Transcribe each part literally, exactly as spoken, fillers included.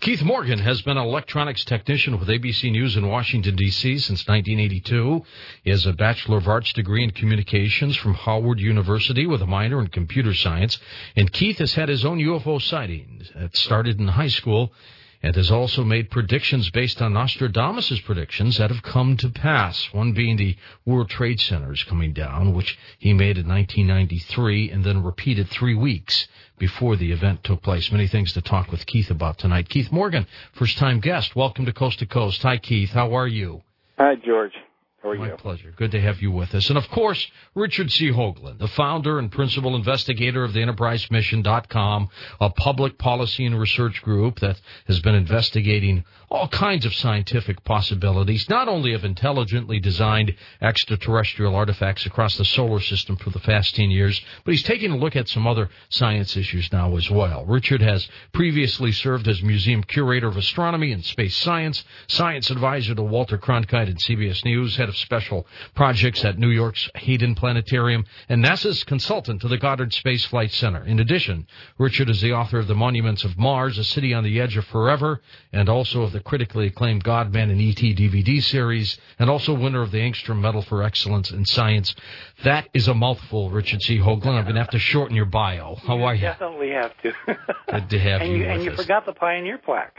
Keith Morgan has been an electronics technician with A B C News in Washington, D C since nineteen eighty-two. He has a Bachelor of Arts degree in Communications from Howard University with a minor in Computer Science. And Keith has had his own U F O sighting that started in high school and has also made predictions based on Nostradamus' predictions that have come to pass, one being the World Trade Centers coming down, which he made in nineteen ninety-three and then repeated three weeks before the event took place. Many things to talk with Keith about tonight. Keith Morgan, first-time guest. Welcome to Coast to Coast. Hi, Keith. How are you? Hi, George. How are My you? My pleasure. Good to have you with us. And, of course, Richard C. Hoagland, the founder and principal investigator of the Enterprise Mission dot com, a public policy and research group that has been investigating all kinds of scientific possibilities, not only of intelligently designed extraterrestrial artifacts across the solar system for the past ten years, but he's taking a look at some other science issues now as well. Richard has previously served as museum curator of astronomy and space science, science advisor to Walter Cronkite and C B S News, head of special projects at New York's Hayden Planetarium, and NASA's consultant to the Goddard Space Flight Center. In addition, Richard is the author of The Monuments of Mars, A City on the Edge of Forever, and also of the critically acclaimed God, Man, and E T D V D series, and also winner of the Angstrom Medal for Excellence in Science. That is a mouthful, Richard C. Hoagland. I'm going to have to shorten your bio. How you are you? Definitely have to. Good to have and you, you with And you us. forgot the Pioneer plaque.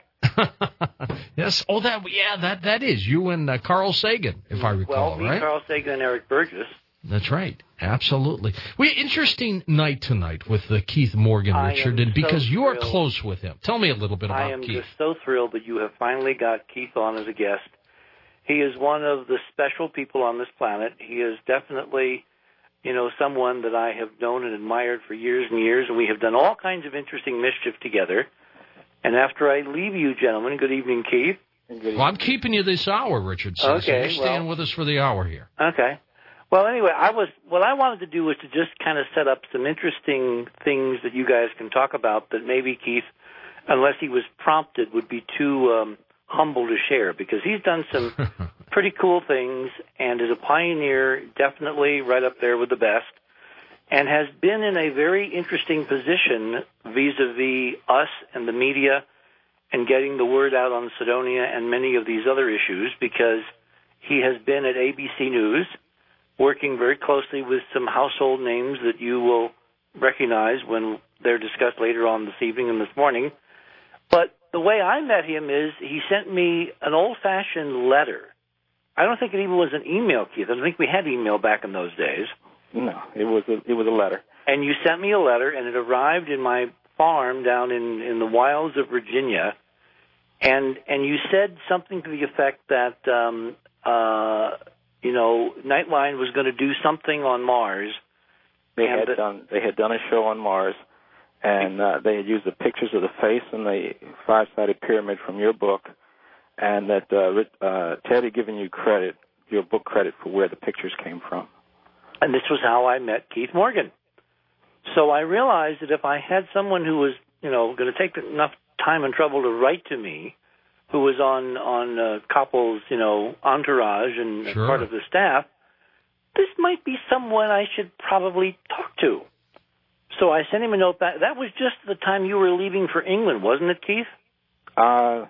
Yes. Oh, that yeah, that that is you and uh, Carl Sagan, if I recall, well, me, right? Carl Sagan, and Eric Burgess. That's right. Absolutely. We interesting night tonight with uh, Keith Morgan, I Richard, am and because so you are thrilled. close with him. Tell me a little bit about I am Keith. just so thrilled that you have finally got Keith on as a guest. He is one of the special people on this planet. He is definitely, you know, someone that I have known and admired for years and years, and we have done all kinds of interesting mischief together. And after I leave you, gentlemen, good evening, Keith. Good evening. Well, I'm keeping you this hour, Richard. So, Okay, so you're staying well- with us for the hour here. Okay. Well, anyway, I was what I wanted to do was to just kind of set up some interesting things that you guys can talk about that maybe Keith, unless he was prompted, would be too um, humble to share, because he's done some pretty cool things and is a pioneer, definitely right up there with the best, and has been in a very interesting position vis-a-vis us and the media and getting the word out on Cydonia and many of these other issues, because he has been at A B C News, working very closely with some household names that you will recognize when they're discussed later on this evening and this morning. But the way I met him is he sent me an old-fashioned letter. I don't think it even was an email, Keith. I don't think we had email back in those days. No, it was a, it was a letter. And you sent me a letter, and it arrived in my farm down in, in the wilds of Virginia. And and you said something to the effect that, um, uh, you know, Nightline was going to do something on Mars. They And had the- done they had done a show on Mars, and uh, they had used the pictures of the face and the five-sided pyramid from your book, and that uh, Rit- uh, Ted had given you credit, your book credit, for where the pictures came from. And this was how I met Keith Morgan. So I realized that if I had someone who was, you know, going to take enough time and trouble to write to me, who was on on uh, Koppel's, you know, entourage and Sure. part of the staff, this might be someone I should probably talk to. So I sent him a note back. That was just the time you were leaving for England, wasn't it, Keith? Uh,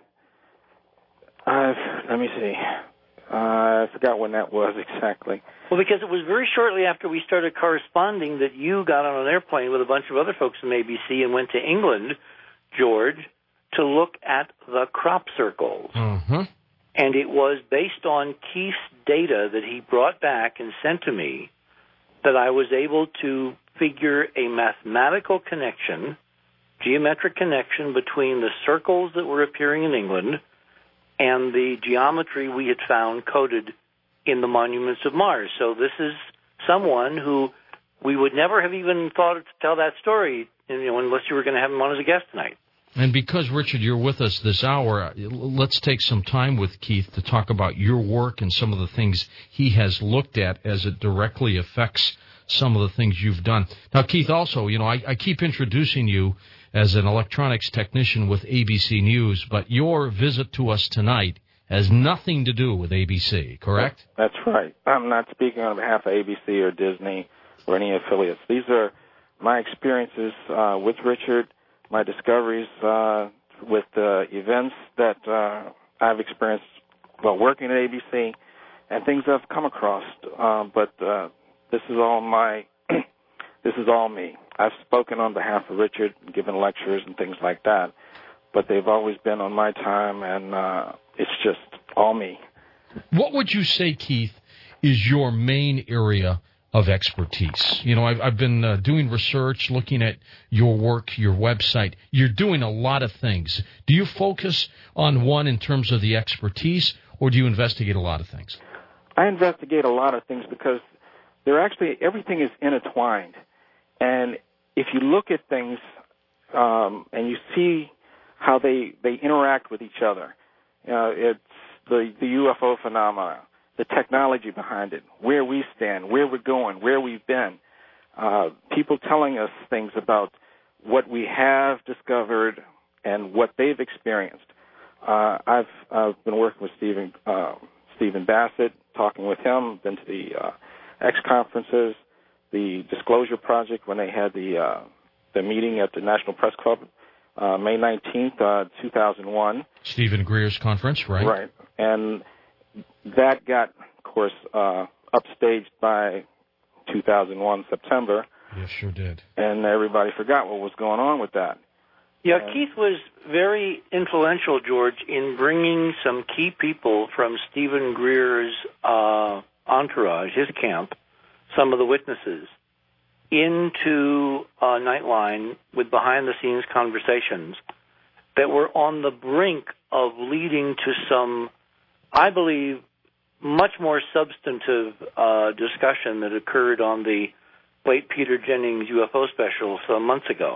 I've, let me see. Uh, I forgot when that was exactly. Well, because it was very shortly after we started corresponding that you got on an airplane with a bunch of other folks from A B C and went to England, George, to look at the crop circles. Uh-huh. And it was based on Keith's data that he brought back and sent to me that I was able to figure a mathematical connection, geometric connection between the circles that were appearing in England and the geometry we had found coded in the monuments of Mars. So this is someone who we would never have even thought to tell that story, you know, unless you were going to have him on as a guest tonight. And because, Richard, you're with us this hour, let's take some time with Keith to talk about your work and some of the things he has looked at as it directly affects some of the things you've done. Now, Keith, also, you know, I, I keep introducing you as an electronics technician with A B C News, but your visit to us tonight has nothing to do with A B C, correct? That's right. I'm not speaking on behalf of A B C or Disney or any affiliates. These are my experiences uh, with Richard, my discoveries uh, with uh, events that uh, I've experienced while working at A B C and things I've come across. Uh, but uh, this is all my, this is all me. I've spoken on behalf of Richard, given lectures and things like that, but they've always been on my time, and uh, it's just all me. What would you say, Keith, is your main area of expertise? You know, I've, I've been uh, doing research, looking at your work, your website. You're doing a lot of things. Do you focus on one in terms of the expertise, or do you investigate a lot of things? I investigate a lot of things because they're actually, everything is intertwined. And if you look at things um, and you see how they, they interact with each other, uh, it's the, the U F O phenomena, the technology behind it, where we stand, where we're going, where we've been, uh, people telling us things about what we have discovered and what they've experienced. Uh, I've, I've been working with Stephen, uh, Stephen Bassett, talking with him, been to the uh, X conferences, the Disclosure Project when they had the uh, the meeting at the National Press Club, uh, May nineteenth, uh, two thousand one. Stephen Greer's conference, right? Right. And that got, of course, uh, upstaged by two thousand one, September. Yes, sure did. And everybody forgot what was going on with that. Yeah, and Keith was very influential, George, in bringing some key people from Stephen Greer's uh, entourage, his camp, some of the witnesses, into uh, Nightline with behind-the-scenes conversations that were on the brink of leading to some, I believe, much more substantive uh, discussion that occurred on the late Peter Jennings U F O special some months ago.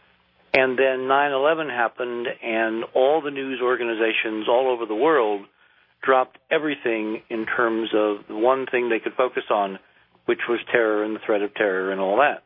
And then nine eleven happened, and all the news organizations all over the world dropped everything in terms of the one thing they could focus on, which was terror and the threat of terror and all that.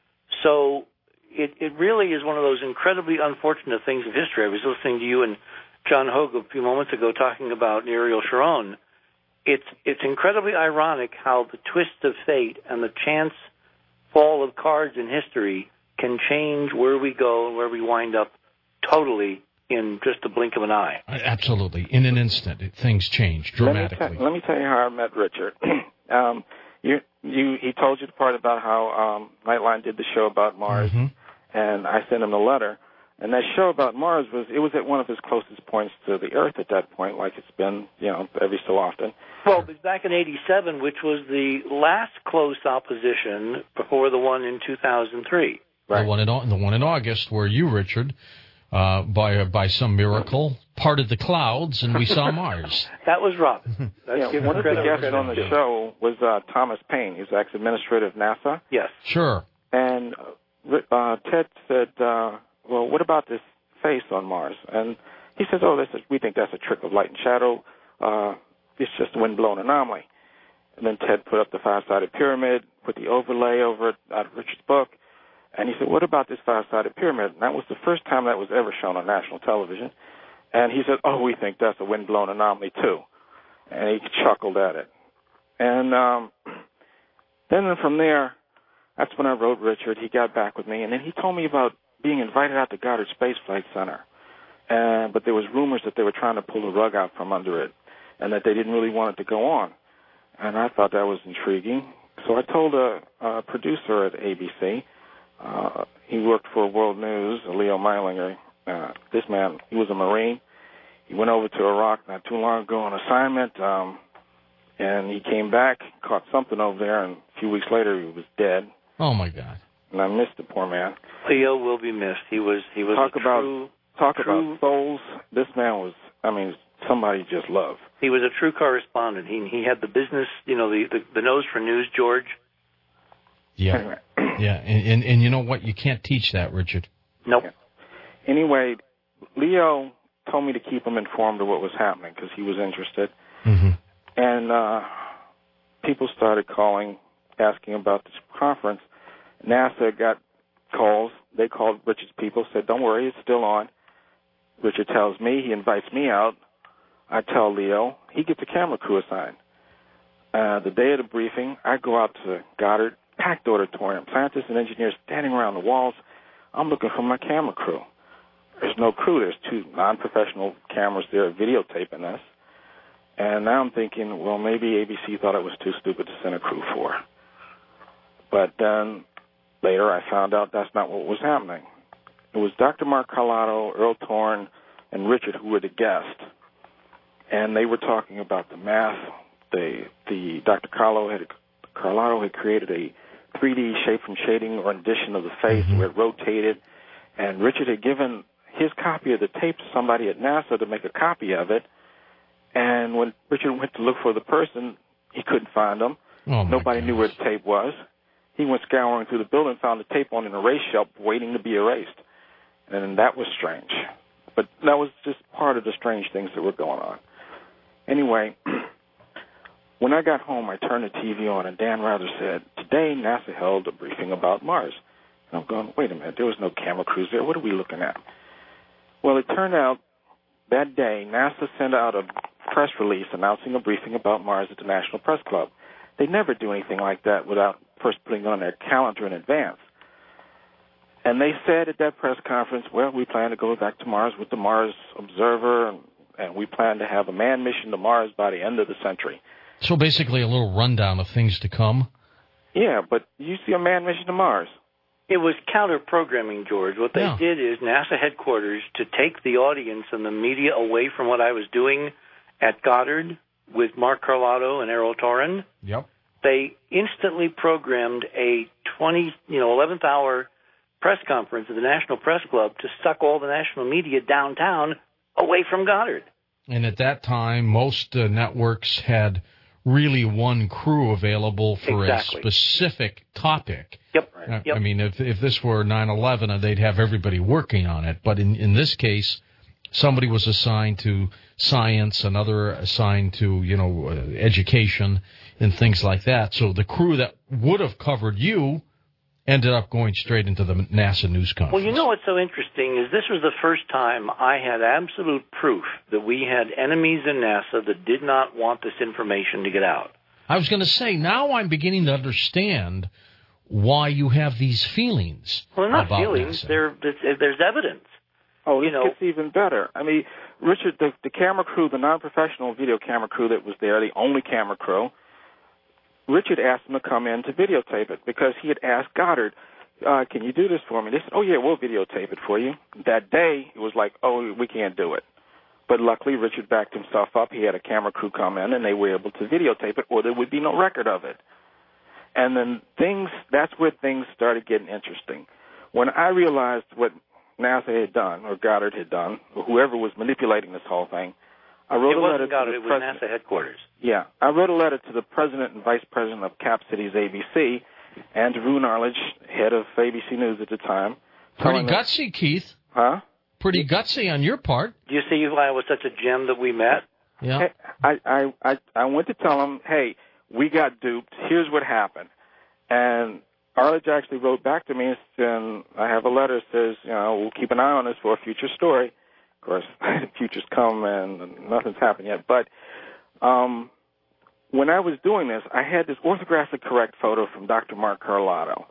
So it, it really is one of those incredibly unfortunate things of history. I was listening to you and John Hogue a few moments ago talking about Ariel Sharon. It's, it's incredibly ironic how the twist of fate and the chance fall of cards in history can change where we go and where we wind up totally in just a blink of an eye. Absolutely. In an instant, things change dramatically. Let me, t- let me tell you how I met Richard. um, you, you, he told you the part about how um, Nightline did the show about Mars, mm-hmm. and I sent him a letter. And that show about Mars was, it was at one of his closest points to the Earth at that point, like it's been, you know, every so often. Well, it was back in eighty-seven, which was the last close opposition before the one in two thousand three. Right. The one in the one in August, where you, Richard, uh, by by some miracle, parted the clouds and we saw Mars. That was Rob. Yeah, one of the guests on the show was uh, Thomas Paine. He's ex-administrator of NASA. Yes. Sure. And uh, Ted said, uh, "Well, what about this face on Mars?" And he says, "Oh, this is, we think that's a trick of light and shadow. Uh, it's just a wind-blown anomaly." And then Ted put up the five-sided pyramid, put the overlay over it out of Richard's book. And he said, "What about this five-sided pyramid?" And that was the first time that was ever shown on national television. And he said, "Oh, we think that's a wind-blown anomaly, too." And he chuckled at it. And um, then from there, that's when I wrote Richard. He got back with me. And then he told me about being invited out to Goddard Space Flight Center. And, but there was rumors that they were trying to pull the rug out from under it and that they didn't really want it to go on. And I thought that was intriguing. So I told a, a producer at A B C, Uh, he worked for World News, Leo Meilinger. Uh, this man, he was a Marine. He went over to Iraq not too long ago on assignment, um, and he came back, caught something over there, and a few weeks later he was dead. Oh, my God. And I missed the poor man. Leo will be missed. He was he was talk a about, true... Talk true, about souls. This man was, I mean, somebody just loved. He was a true correspondent. He he had the business, you know, the, the, the nose for news, George. Yeah, anyway. yeah, and, and and you know what? You can't teach that, Richard. Nope. Yeah. Anyway, Leo told me to keep him informed of what was happening because he was interested. Mm-hmm. And uh, people started calling, asking about this conference. NASA got calls. They called Richard's people, said, "Don't worry, it's still on." Richard tells me, he invites me out. I tell Leo, he gets a camera crew assigned. Uh, the day of the briefing, I go out to Goddard, packed auditorium, scientists and engineers standing around the walls. I'm looking for my camera crew. there's no crew. There's two non-professional cameras there videotaping this. And now I'm thinking, well, maybe A B C thought it was too stupid to send a crew for. But then later I found out that's not what was happening. It was Doctor Mark Carlotto, Earl Torn, and Richard who were the guests. And they were talking about the math. They, the Doctor Carlo had, Carlotto had created a three D shape and shading rendition of the face mm-hmm. where it rotated. And Richard had given his copy of the tape to somebody at NASA to make a copy of it. And when Richard went to look for the person, he couldn't find them. Oh Nobody gosh. knew where the tape was. He went scouring through the building, found the tape on an erase shelf waiting to be erased. And that was strange. But that was just part of the strange things that were going on. Anyway, when I got home, I turned the T V on, and Dan Rather said, today NASA held a briefing about Mars. And I'm going, wait a minute, there was no camera crews there. What are we looking at? Well, it turned out that day, NASA sent out a press release announcing a briefing about Mars at the National Press Club. They never do anything like that without first putting it on their calendar in advance. And they said at that press conference, well, we plan to go back to Mars with the Mars Observer, and, and we plan to have a manned mission to Mars by the end of the century. So basically a little rundown of things to come? Yeah, but you see a manned mission to Mars. It was counter-programming, George. What they yeah. did is NASA headquarters, to take the audience and the media away from what I was doing at Goddard with Mark Carlotto and Errol Torren, yep. they instantly programmed a twenty, you know, eleventh hour press conference at the National Press Club to suck all the national media downtown away from Goddard. And at that time, most uh, networks had really one crew available for exactly. a specific topic. Yep. I, yep. I mean, if if this were nine eleven, they'd have everybody working on it. But in, in this case, somebody was assigned to science, another assigned to, you know, uh, education and things like that. So the crew that would have covered you ended up going straight into the NASA news conference. Well, you know what's so interesting is this was the first time I had absolute proof that we had enemies in NASA that did not want this information to get out. I was going to say, now I'm beginning to understand why you have these feelings. Well, they're not about feelings. NASA. They're, there's evidence. Oh, it you know, gets even better. I mean, Richard, the, the camera crew, the non-professional video camera crew that was there, the only camera crew, Richard asked them to come in to videotape it because he had asked Goddard, uh, can you do this for me? They said, oh, yeah, we'll videotape it for you. That day, it was like, oh, we can't do it. But luckily, Richard backed himself up. He had a camera crew come in, and they were able to videotape it, or there would be no record of it. And then things, that's where things started getting interesting. When I realized what NASA had done, or Goddard had done, or whoever was manipulating this whole thing, I wrote it a wasn't letter Goddard, to the it was president. NASA headquarters. Yeah, I wrote a letter to the president and vice president of Cap Cities A B C, and to Rune Arledge, head of A B C News at the time. Pretty gutsy, Keith. Huh? Pretty gutsy on your part. Do you see why it was such a gem that we met? Yeah. I, I, I, I went to tell him, hey, we got duped. Here's what happened. And Arledge actually wrote back to me, and I have a letter that says, you know, we'll keep an eye on this for a future story. Of course, future's come and nothing's happened yet. But um, when I was doing this, I had this orthographically correct photo from Doctor Mark Carlotto.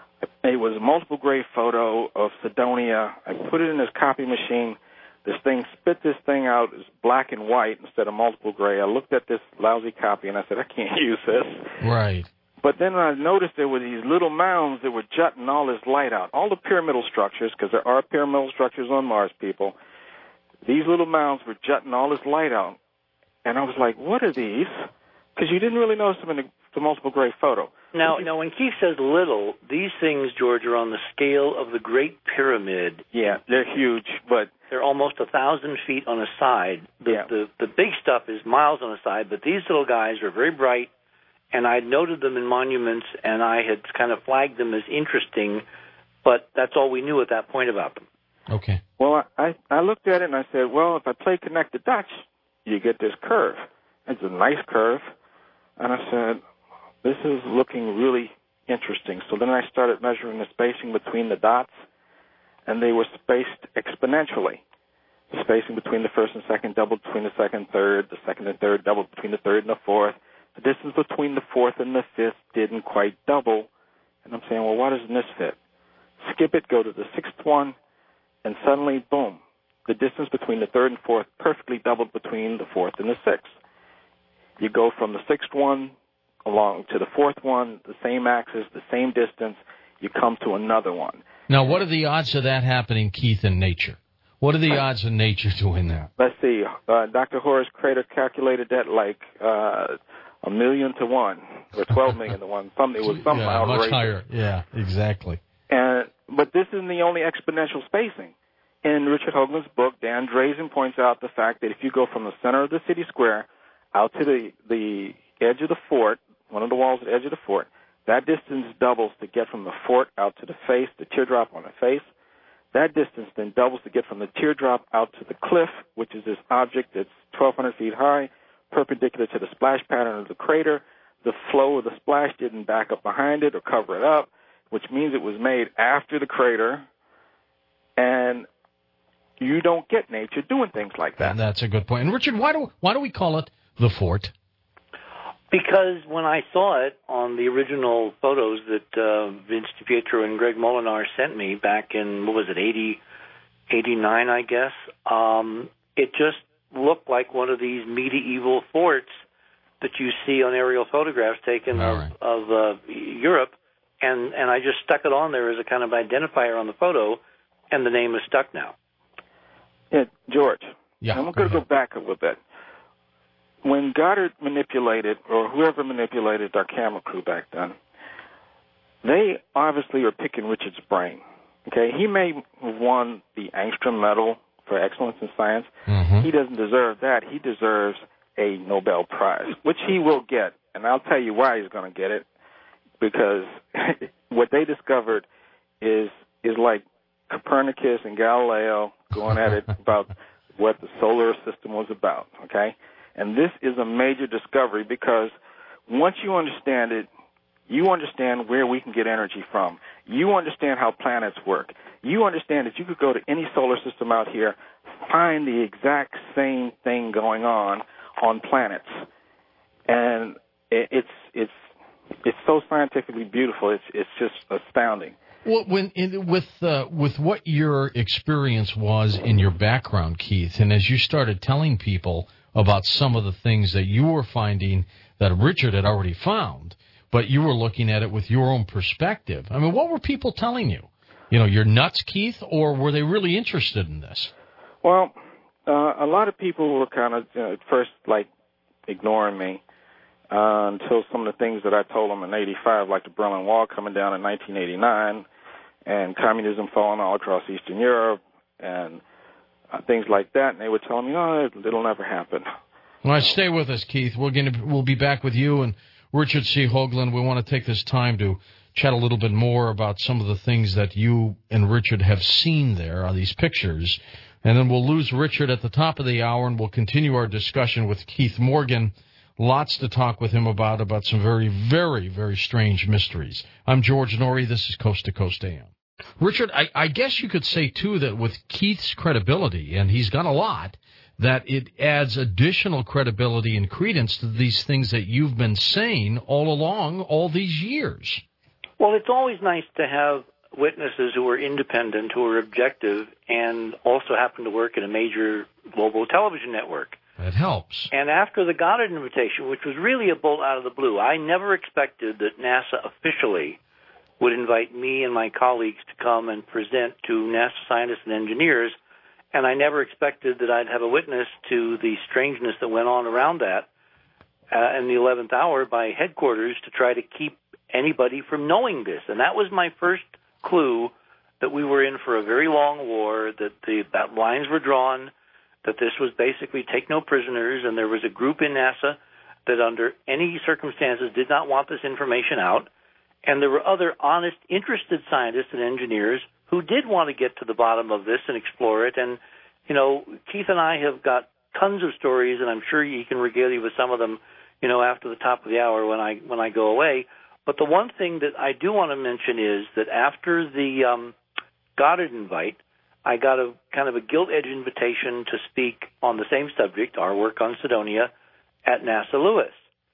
It was a multiple grade photo of Cydonia. I put it in this copy machine. This thing spit this thing out as black and white instead of multiple gray. I looked at this lousy copy, and I said, I can't use this. Right. But then I noticed there were these little mounds that were jutting all this light out. All the pyramidal structures, because there are pyramidal structures on Mars, people, these little mounds were jutting all this light out. And I was like, what are these? Because you didn't really notice them in the, the multiple gray photo. Now, now, when Keith says little, these things, George, are on the scale of the Great Pyramid. Yeah, they're huge, but they're almost a thousand feet on a side. The, yeah. the, the big stuff is miles on a side, but these little guys are very bright, and I noted them in monuments, and I had kind of flagged them as interesting, but that's all we knew at that point about them. Okay. Well, I, I looked at it, and I said, well, if I play connect the dots, you get this curve. It's a nice curve. And I said, this is looking really interesting. So then I started measuring the spacing between the dots, and they were spaced exponentially. The spacing between the first and second doubled between the second and third, the second and third doubled between the third and the fourth. The distance between the fourth and the fifth didn't quite double. And I'm saying, well, why doesn't this fit? Skip it, go to the sixth one, and suddenly, boom, the distance between the third and fourth perfectly doubled between the fourth and the sixth. You go from the sixth one along to the fourth one, the same axis, the same distance, you come to another one. Now, what are the odds of that happening, Keith, in nature? What are the odds of nature doing that? Let's see. Uh, Doctor Horace Crater calculated that like uh, a million to one or twelve million to one. Something it was something yeah, outrageous. Much higher. Yeah, exactly. And but this isn't the only exponential spacing. In Richard Hoagland's book, Dan Drazen points out the fact that if you go from the center of the city square out to the the edge of the fort, one of the walls at the edge of the fort, that distance doubles to get from the fort out to the face, the teardrop on the face. That distance then doubles to get from the teardrop out to the cliff, which is this object that's twelve hundred feet high, perpendicular to the splash pattern of the crater. The flow of the splash didn't back up behind it or cover it up, which means it was made after the crater, and you don't get nature doing things like that. And that's a good point. And, Richard, why do why do we call it the fort? Because when I saw it on the original photos that uh, Vince DiPietro and Greg Molinar sent me back in, what was it, eighty, eighty-nine, I guess, um, it just looked like one of these medieval forts that you see on aerial photographs taken All of, right. of uh, Europe, and, and I just stuck it on there as a kind of identifier on the photo, and the name is stuck now. Yeah, George, Yeah, I'm go going to go ahead. back a little bit. When Goddard manipulated, or whoever manipulated our camera crew back then, they obviously are picking Richard's brain. Okay, he may have won the Angstrom Medal for excellence in science. Mm-hmm. He doesn't deserve that. He deserves a Nobel Prize, which he will get, and I'll tell you why he's going to get it. Because what they discovered is is like Copernicus and Galileo going at it about what the solar system was about. Okay. And this is a major discovery because once you understand it, you understand where we can get energy from. You understand how planets work. You understand that you could go to any solar system out here, find the exact same thing going on on planets. And it's it's it's so scientifically beautiful. It's it's just astounding. Well, when in, with uh, with what your experience was in your background, Keith, and as you started telling people about some of the things that you were finding that Richard had already found, but you were looking at it with your own perspective. I mean, what were people telling you? You know, you're nuts, Keith, or were they really interested in this? Well, uh, a lot of people were kind of, you know, at first, like, ignoring me uh, until some of the things that I told them in eighty-five, like the Berlin Wall coming down in nineteen eighty-nine and communism falling all across Eastern Europe and Uh, things like that, and they were telling me, oh, it'll never happen. All right, stay with us, Keith. We're going to we'll be back with you and Richard C. Hoagland. We want to take this time to chat a little bit more about some of the things that you and Richard have seen there on these pictures, and then we'll lose Richard at the top of the hour, and we'll continue our discussion with Keith Morgan. Lots to talk with him about, about some very, very, very strange mysteries. I'm George Norrie. This is Coast to Coast A M. Richard, I, I guess you could say, too, that with Keith's credibility, and he's got a lot, that it adds additional credibility and credence to these things that you've been saying all along, all these years. Well, it's always nice to have witnesses who are independent, who are objective, and also happen to work at a major global television network. That helps. And after the Goddard invitation, which was really a bolt out of the blue, I never expected that NASA officially would invite me and my colleagues to come and present to NASA scientists and engineers, and I never expected that I'd have a witness to the strangeness that went on around that uh, in the eleventh hour by headquarters to try to keep anybody from knowing this. And that was my first clue that we were in for a very long war, that the that lines were drawn, that this was basically take no prisoners, and there was a group in NASA that under any circumstances did not want this information out. And there were other honest, interested scientists and engineers who did want to get to the bottom of this and explore it. And, you know, Keith and I have got tons of stories, and I'm sure he can regale you with some of them, you know, after the top of the hour when I when I go away. But the one thing that I do want to mention is that after the um, Goddard invite, I got a kind of a gilt-edged invitation to speak on the same subject, our work on Cydonia, at NASA Lewis.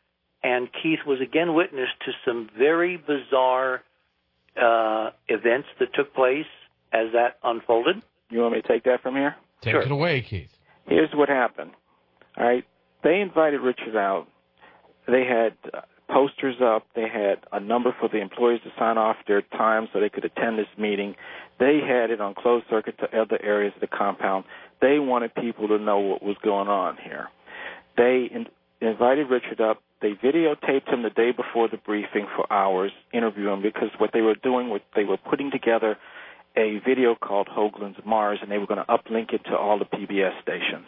And Keith was again witness to some very bizarre uh, events that took place as that unfolded. You want me to take that from here? Take Sure. it away, Keith. Here's what happened. All right, they invited Richard out. They had uh, posters up. They had a number for the employees to sign off their time so they could attend this meeting. They had it on closed circuit to other areas of the compound. They wanted people to know what was going on here. They in- invited Richard up. They videotaped him the day before the briefing for hours, interviewing him, because what they were doing was they were putting together a video called Hoagland's Mars, and they were going to uplink it to all the P B S stations.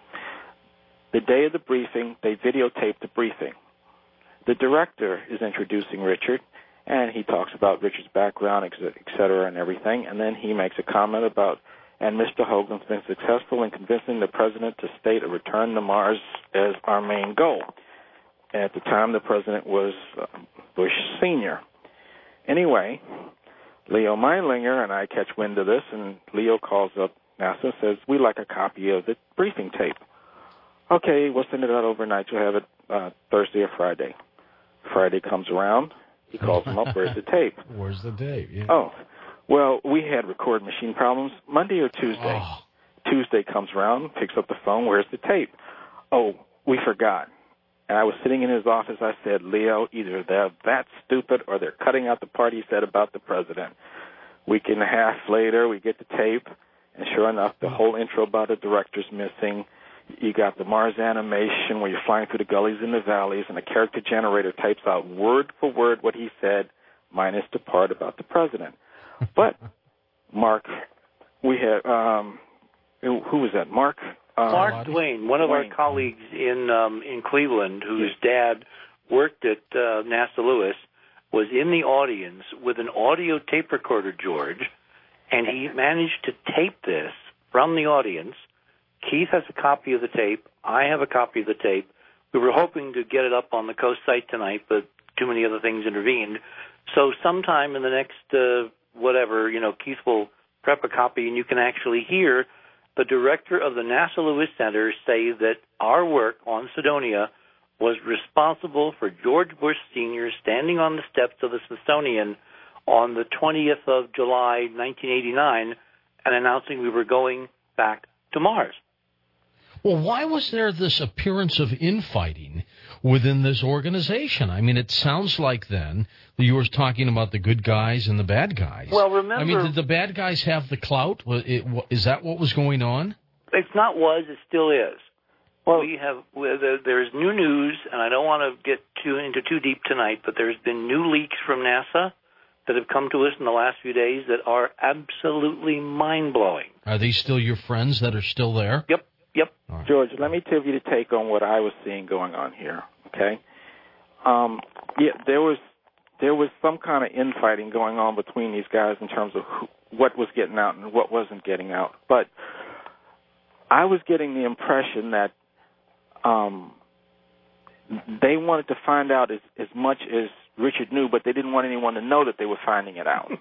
The day of the briefing, they videotaped the briefing. The director is introducing Richard, and he talks about Richard's background, et cetera, and everything, and then he makes a comment about, and Mister Hoagland's been successful in convincing the president to state a return to Mars as our main goal. At the time, the president was uh, Bush Senior Anyway, Leo Meilinger and I catch wind of this, and Leo calls up NASA and says, we'd like a copy of the briefing tape. Okay, we'll send it out overnight. You'll have it uh, Thursday or Friday. Friday comes around. He calls him up. Where's the tape? Where's the tape? Yeah. Oh, well, we had record machine problems Monday or Tuesday. Oh. Tuesday comes around, picks up the phone. Where's the tape? Oh, we forgot. And I was sitting in his office. I said, Leo, either they're that stupid or they're cutting out the part he said about the president. Week and a half later, we get the tape, and sure enough, the whole intro about the director's missing. You got the Mars animation where you're flying through the gullies and the valleys, and the character generator types out word for word what he said, minus the part about the president. But, Mark, we had, um, who was that? Mark? Um, Mark Duane, one of Duane. our colleagues in um, in Cleveland, whose dad worked at uh, NASA Lewis, was in the audience with an audio tape recorder, George, and he managed to tape this from the audience. Keith has a copy of the tape. I have a copy of the tape. We were hoping to get it up on the Coast site tonight, but too many other things intervened. So sometime in the next, uh, whatever, you know, Keith will prep a copy, and you can actually hear the director of the NASA Lewis Center say that our work on Cydonia was responsible for George Bush Senior standing on the steps of the Smithsonian on the twentieth of July, nineteen eighty-nine, and announcing we were going back to Mars. Well, why was there this appearance of infighting within this organization? I mean, it sounds like then that you were talking about the good guys and the bad guys. Well, remember... I mean, did the bad guys have the clout? Is that what was going on? It's not was, it still is. Well, we have there's new news, and I don't want to get too into too deep tonight, but there's been new leaks from NASA that have come to us in the last few days that are absolutely mind-blowing. Are these still your friends that are still there? Yep, yep. Right. George, let me give you the take on what I was seeing going on here, okay? Um, yeah, there was there was some kind of infighting going on between these guys in terms of who, what was getting out and what wasn't getting out. But I was getting the impression that um, they wanted to find out as, as much as Richard knew, but they didn't want anyone to know that they were finding it out.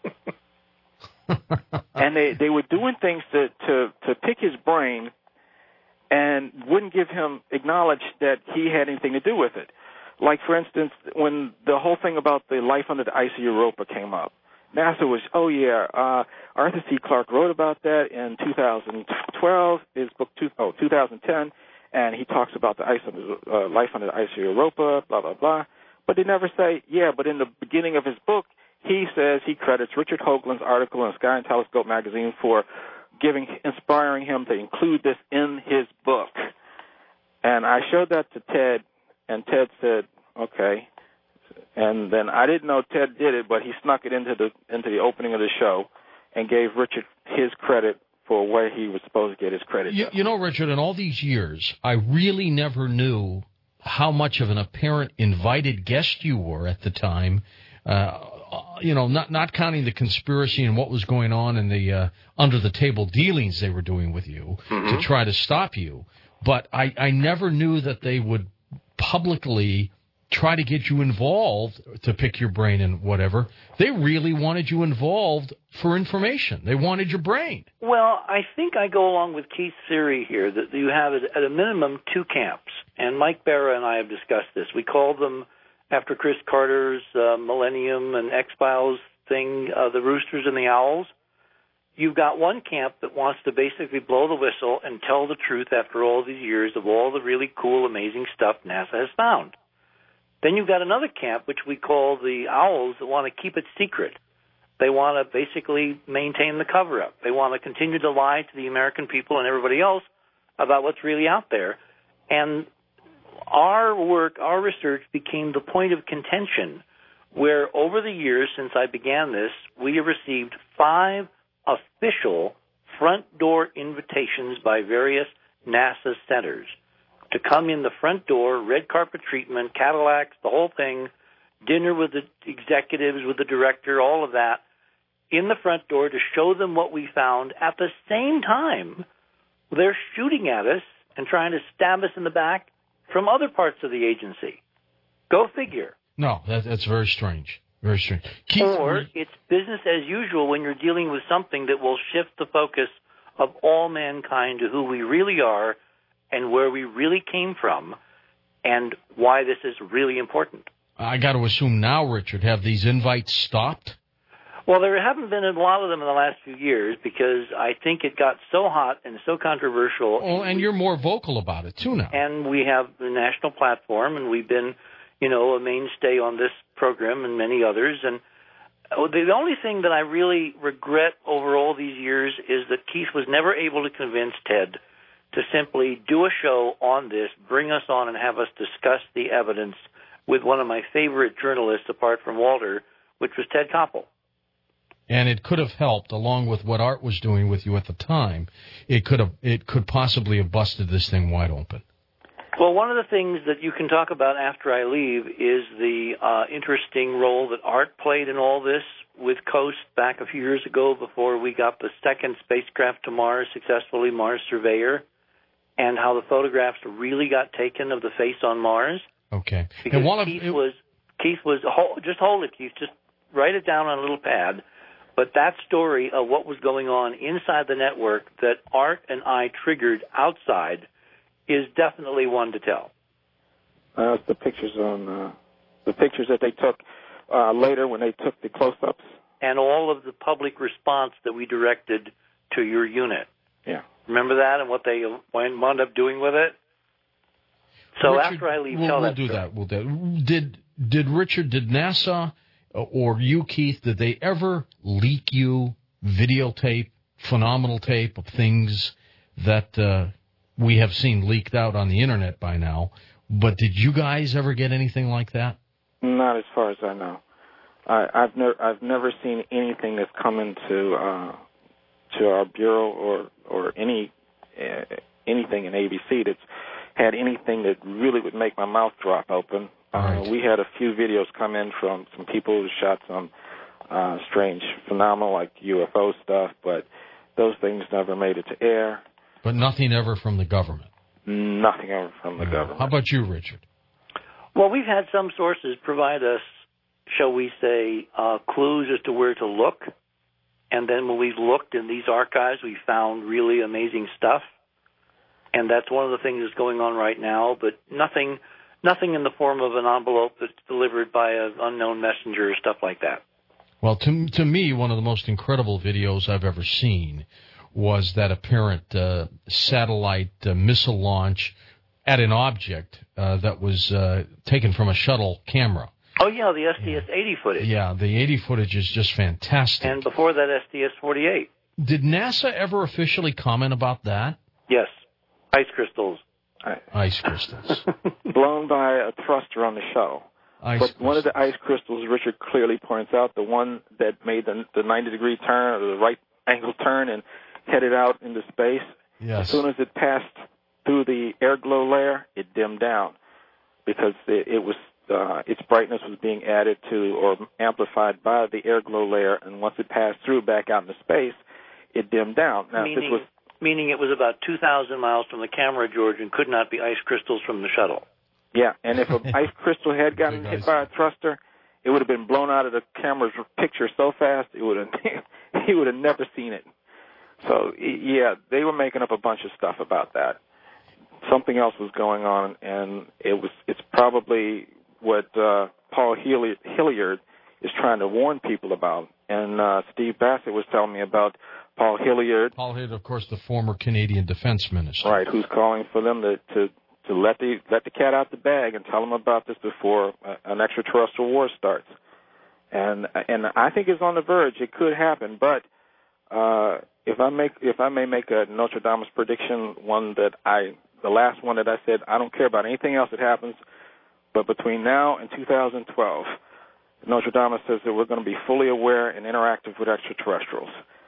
And they, they were doing things to, to, to pick his brain and wouldn't give him, acknowledge that he had anything to do with it. Like, for instance, when the whole thing about the life under the ice of Europa came up, NASA was, oh, yeah, uh, Arthur C. Clarke wrote about that in two thousand twelve, his book, two, oh, two thousand ten, and he talks about the ice under, uh, life under the ice of Europa, blah, blah, blah. But they never say, yeah, but in the beginning of his book, he says he credits Richard Hoagland's article in Sky and Telescope magazine for giving, inspiring him to include this in his book. And I showed that to Ted, and Ted said, okay. And then I didn't know Ted did it, but he snuck it into the into the opening of the show and gave Richard his credit for where he was supposed to get his credit. You, you know, Richard, in all these years, I really never knew how much of an apparent invited guest you were at the time. Uh, you know, not not counting the conspiracy and what was going on in the uh, under-the-table dealings they were doing with you mm-hmm. to try to stop you. But I, I never knew that they would publicly try to get you involved to pick your brain and whatever. They really wanted you involved for information. They wanted your brain. Well, I think I go along with Keith's theory here that you have, at a minimum, two camps. And Mike Barra and I have discussed this. We called them, after Chris Carter's uh, Millennium and X-Files thing, uh, the Roosters and the Owls. you've got one camp that wants to basically blow the whistle and tell the truth after all these years of all the really cool, amazing stuff NASA has found. Then you've got another camp, which we call the owls, that want to keep it secret. They want to basically maintain the cover-up. They want to continue to lie to the American people and everybody else about what's really out there. And our work, our research became the point of contention where over the years since I began this, we have received five official front door invitations by various NASA centers to come in the front door, red carpet treatment, Cadillacs, the whole thing, dinner with the executives, with the director, all of that, in the front door to show them what we found. At the same time, they're shooting at us and trying to stab us in the back from other parts of the agency. Go figure. No, that, that's very strange. Very strange. Keith, or it's business as usual when you're dealing with something that will shift the focus of all mankind to who we really are and where we really came from and why this is really important. I got to assume now, Richard, have these invites stopped? Well, there haven't been a lot of them in the last few years because I think it got so hot and so controversial. Oh, and you're more vocal about it, too, now. And we have the national platform, and we've been, you know, a mainstay on this program and many others. And the only thing that I really regret over all these years is that Keith was never able to convince Ted to simply do a show on this, bring us on and have us discuss the evidence with one of my favorite journalists apart from Walter, which was Ted Koppel. And it could have helped, along with what Art was doing with you at the time. It could have, it could possibly have busted this thing wide open. Well, one of the things that you can talk about after I leave is the uh, interesting role that Art played in all this with Coast back a few years ago before we got the second spacecraft to Mars successfully, Mars Surveyor, and how the photographs really got taken of the face on Mars. Okay. Because and while Keith it, was, Keith was, just hold it, Keith, just write it down on a little pad. But that story of what was going on inside the network that Art and I triggered outside is definitely one to tell. Uh, the pictures on uh, the pictures that they took uh, later when they took the close-ups, and all of the public response that we directed to your unit. Yeah, remember that and what they wound up doing with it. So Richard, after I leave, we'll, tell we'll that do story. that. We'll do that. Did did Richard? Did NASA or you, Keith? Did they ever leak you videotape, phenomenal tape of things that uh, we have seen leaked out on the internet by now? But did you guys ever get anything like that? Not as far as I know. I, I've never I've never seen anything that's come into uh, to our bureau or or any uh, anything in A B C that's had anything that really would make my mouth drop open. Right. Uh, we had a few videos come in from some people who shot some uh, strange phenomena like U F O stuff, but those things never made it to air. But nothing ever from the government? Nothing ever from the Uh, government. How about you, Richard? Well, we've had some sources provide us, shall we say, uh, clues as to where to look. And then when we've looked in these archives, we found really amazing stuff. And that's one of the things that's going on right now, but nothing nothing in the form of an envelope that's delivered by an unknown messenger or stuff like that. Well, to to me, one of the most incredible videos I've ever seen was that apparent uh, satellite uh, missile launch at an object uh, that was uh, taken from a shuttle camera. Oh, yeah, the S D S eighty footage. Yeah, the eighty footage is just fantastic. And before that, S D S forty-eight. Did NASA ever officially comment about that? Yes. Ice crystals. Ice crystals. Blown by a thruster on the shuttle. Ice but crystals. one of the ice crystals, Richard clearly points out, the one that made the, the ninety-degree turn, or the right angle turn, and headed out into space, Yes. as soon as it passed through the air glow layer, it dimmed down because it, it was uh, its brightness was being added to or amplified by the air glow layer, and once it passed through back out into space, it dimmed down. Now, meaning, this was meaning it was about two thousand miles from the camera, George, and could not be ice crystals from the shuttle. Yeah, and if an ice crystal had gotten Big hit ice. by a thruster, it would have been blown out of the camera's picture so fast it would have he would have never seen it. So yeah, they were making up a bunch of stuff about that. Something else was going on, and it was it's probably what uh, Paul Hilliard, Hilliard is trying to warn people about. And uh, Steve Bassett was telling me about Paul Hilliard. Paul Hilliard, of course, the former Canadian Defense Minister. Right, who's calling for them to, to, to let the let the cat out the bag and tell them about this before an extraterrestrial war starts. And and I think it's on the verge. It could happen, but uh, if I make if I may make a Nostradamus prediction, one that I the last one that I said, I don't care about anything else that happens, but between now and two thousand twelve, Nostradamus says that we're going to be fully aware and interactive with extraterrestrials.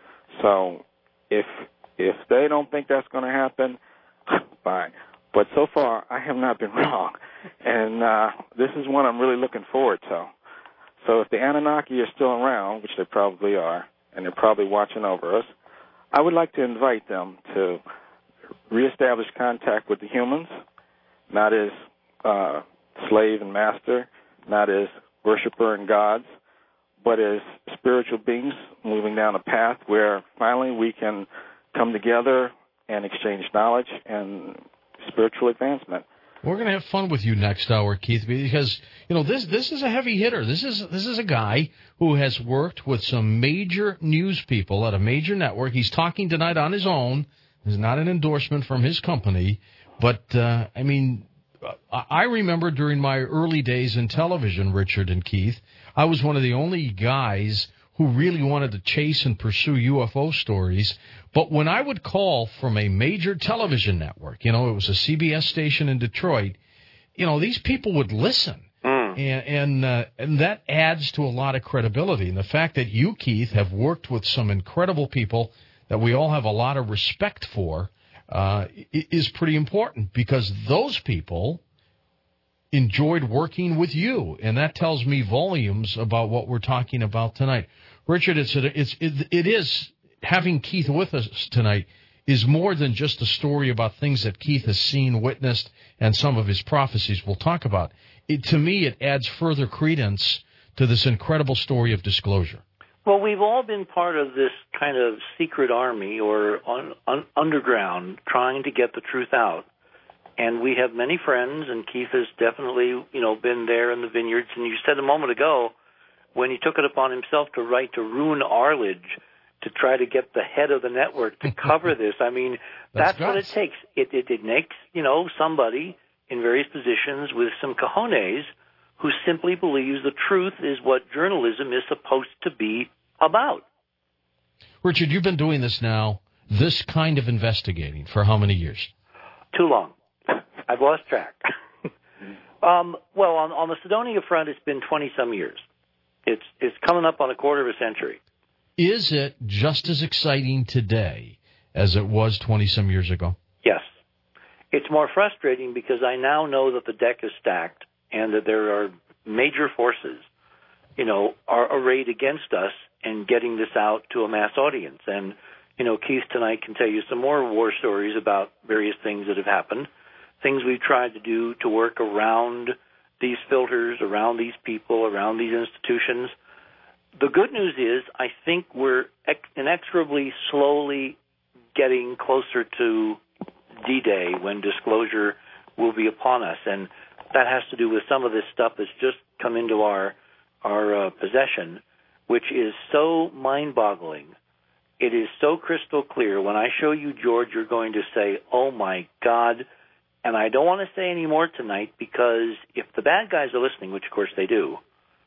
So if if they don't think that's going to happen, fine. But so far, I have not been wrong, and uh, this is one I'm really looking forward to. So if the Anunnaki are still around, which they probably are, and they're probably watching over us, I would like to invite them to reestablish contact with the humans, not as uh, slave and master, not as worshiper and gods, but as spiritual beings moving down a path where finally we can come together and exchange knowledge and spiritual advancement. We're going to have fun with you next hour, Keith, because you know this this is a heavy hitter. This is this is a guy who has worked with some major news people at a major network. He's talking tonight on his own. It's not an endorsement from his company, but uh, I mean, I remember during my early days in television, Richard and Keith, I was one of the only guys who really wanted to chase and pursue U F O stories. But when I would call from a major television network, you know, it was a C B S station in Detroit, you know, these people would listen. Mm. And and, uh, and that adds to a lot of credibility. And the fact that you, Keith, have worked with some incredible people that we all have a lot of respect for uh, is pretty important, because those people enjoyed working with you, and that tells me volumes about what we're talking about tonight. Richard, it's it's it, it is having Keith with us tonight is more than just a story about things that Keith has seen, witnessed, and some of his prophecies we'll talk about. It, to me, it adds further credence to this incredible story of disclosure. Well, we've all been part of this kind of secret army or on, on, underground trying to get the truth out. And we have many friends, and Keith has definitely, you know, been there in the vineyards. And you said a moment ago, when he took it upon himself to write to Rune Arledge to try to get the head of the network to cover this, I mean, that's, that's what it takes. It, it, it makes, you know, somebody in various positions with some cojones who simply believes the truth is what journalism is supposed to be about. Richard, you've been doing this now, this kind of investigating, for how many years? Too long. I've lost track. um, well, on, on the Cydonia front, it's been twenty-some years. It's it's coming up on a quarter of a century. Is it just as exciting today as it was twenty-some years ago? Yes. It's more frustrating because I now know that the deck is stacked and that there are major forces, you know, are arrayed against us and getting this out to a mass audience. And, you know, Keith tonight can tell you some more war stories about various things that have happened, things we've tried to do to work around these filters, around these people, around these institutions. The good news is I think we're inexorably, slowly getting closer to D-Day, when disclosure will be upon us. And that has to do with some of this stuff that's just come into our, our uh, possession, which is so mind-boggling. It is so crystal clear. When I show you, George, you're going to say, oh, my God. And I don't want to say any more tonight, because if the bad guys are listening, which, of course, they do,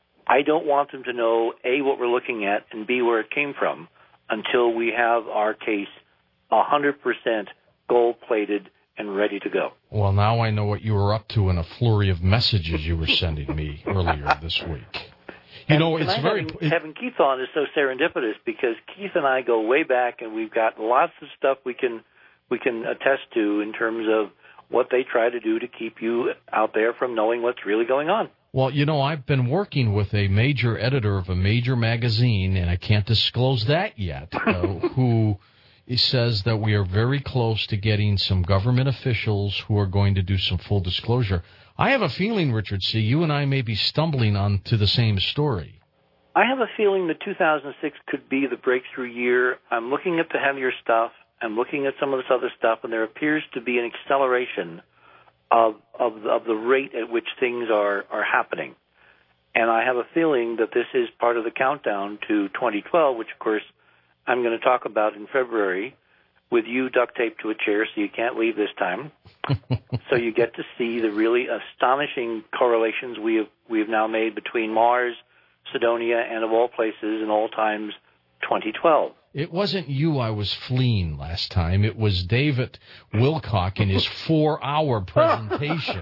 I don't want them to know, A, what we're looking at, and B, where it came from, until we have our case one hundred percent gold-plated and ready to go. Well, now I know what you were up to in a flurry of messages you were sending me earlier this week. You and know, it's very... Having, it, having Keith on is so serendipitous, because Keith and I go way back, and we've got lots of stuff we can we can attest to in terms of what they try to do to keep you out there from knowing what's really going on. Well, you know, I've been working with a major editor of a major magazine, and I can't disclose that yet, uh, who says that we are very close to getting some government officials who are going to do some full disclosure. I have a feeling, Richard C., you and I may be stumbling onto the same story. I have a feeling that two thousand six could be the breakthrough year. I'm looking at the heavier stuff. I'm looking at some of this other stuff, and there appears to be an acceleration of of, of the rate at which things are, are happening. And I have a feeling that this is part of the countdown to twenty twelve, which, of course, I'm going to talk about in February with you duct taped to a chair so you can't leave this time. So you get to see the really astonishing correlations we have we have now made between Mars, Cydonia, and of all places in all times, twenty twelve. It wasn't you I was fleeing last time. It was David Wilcock in his four-hour presentation.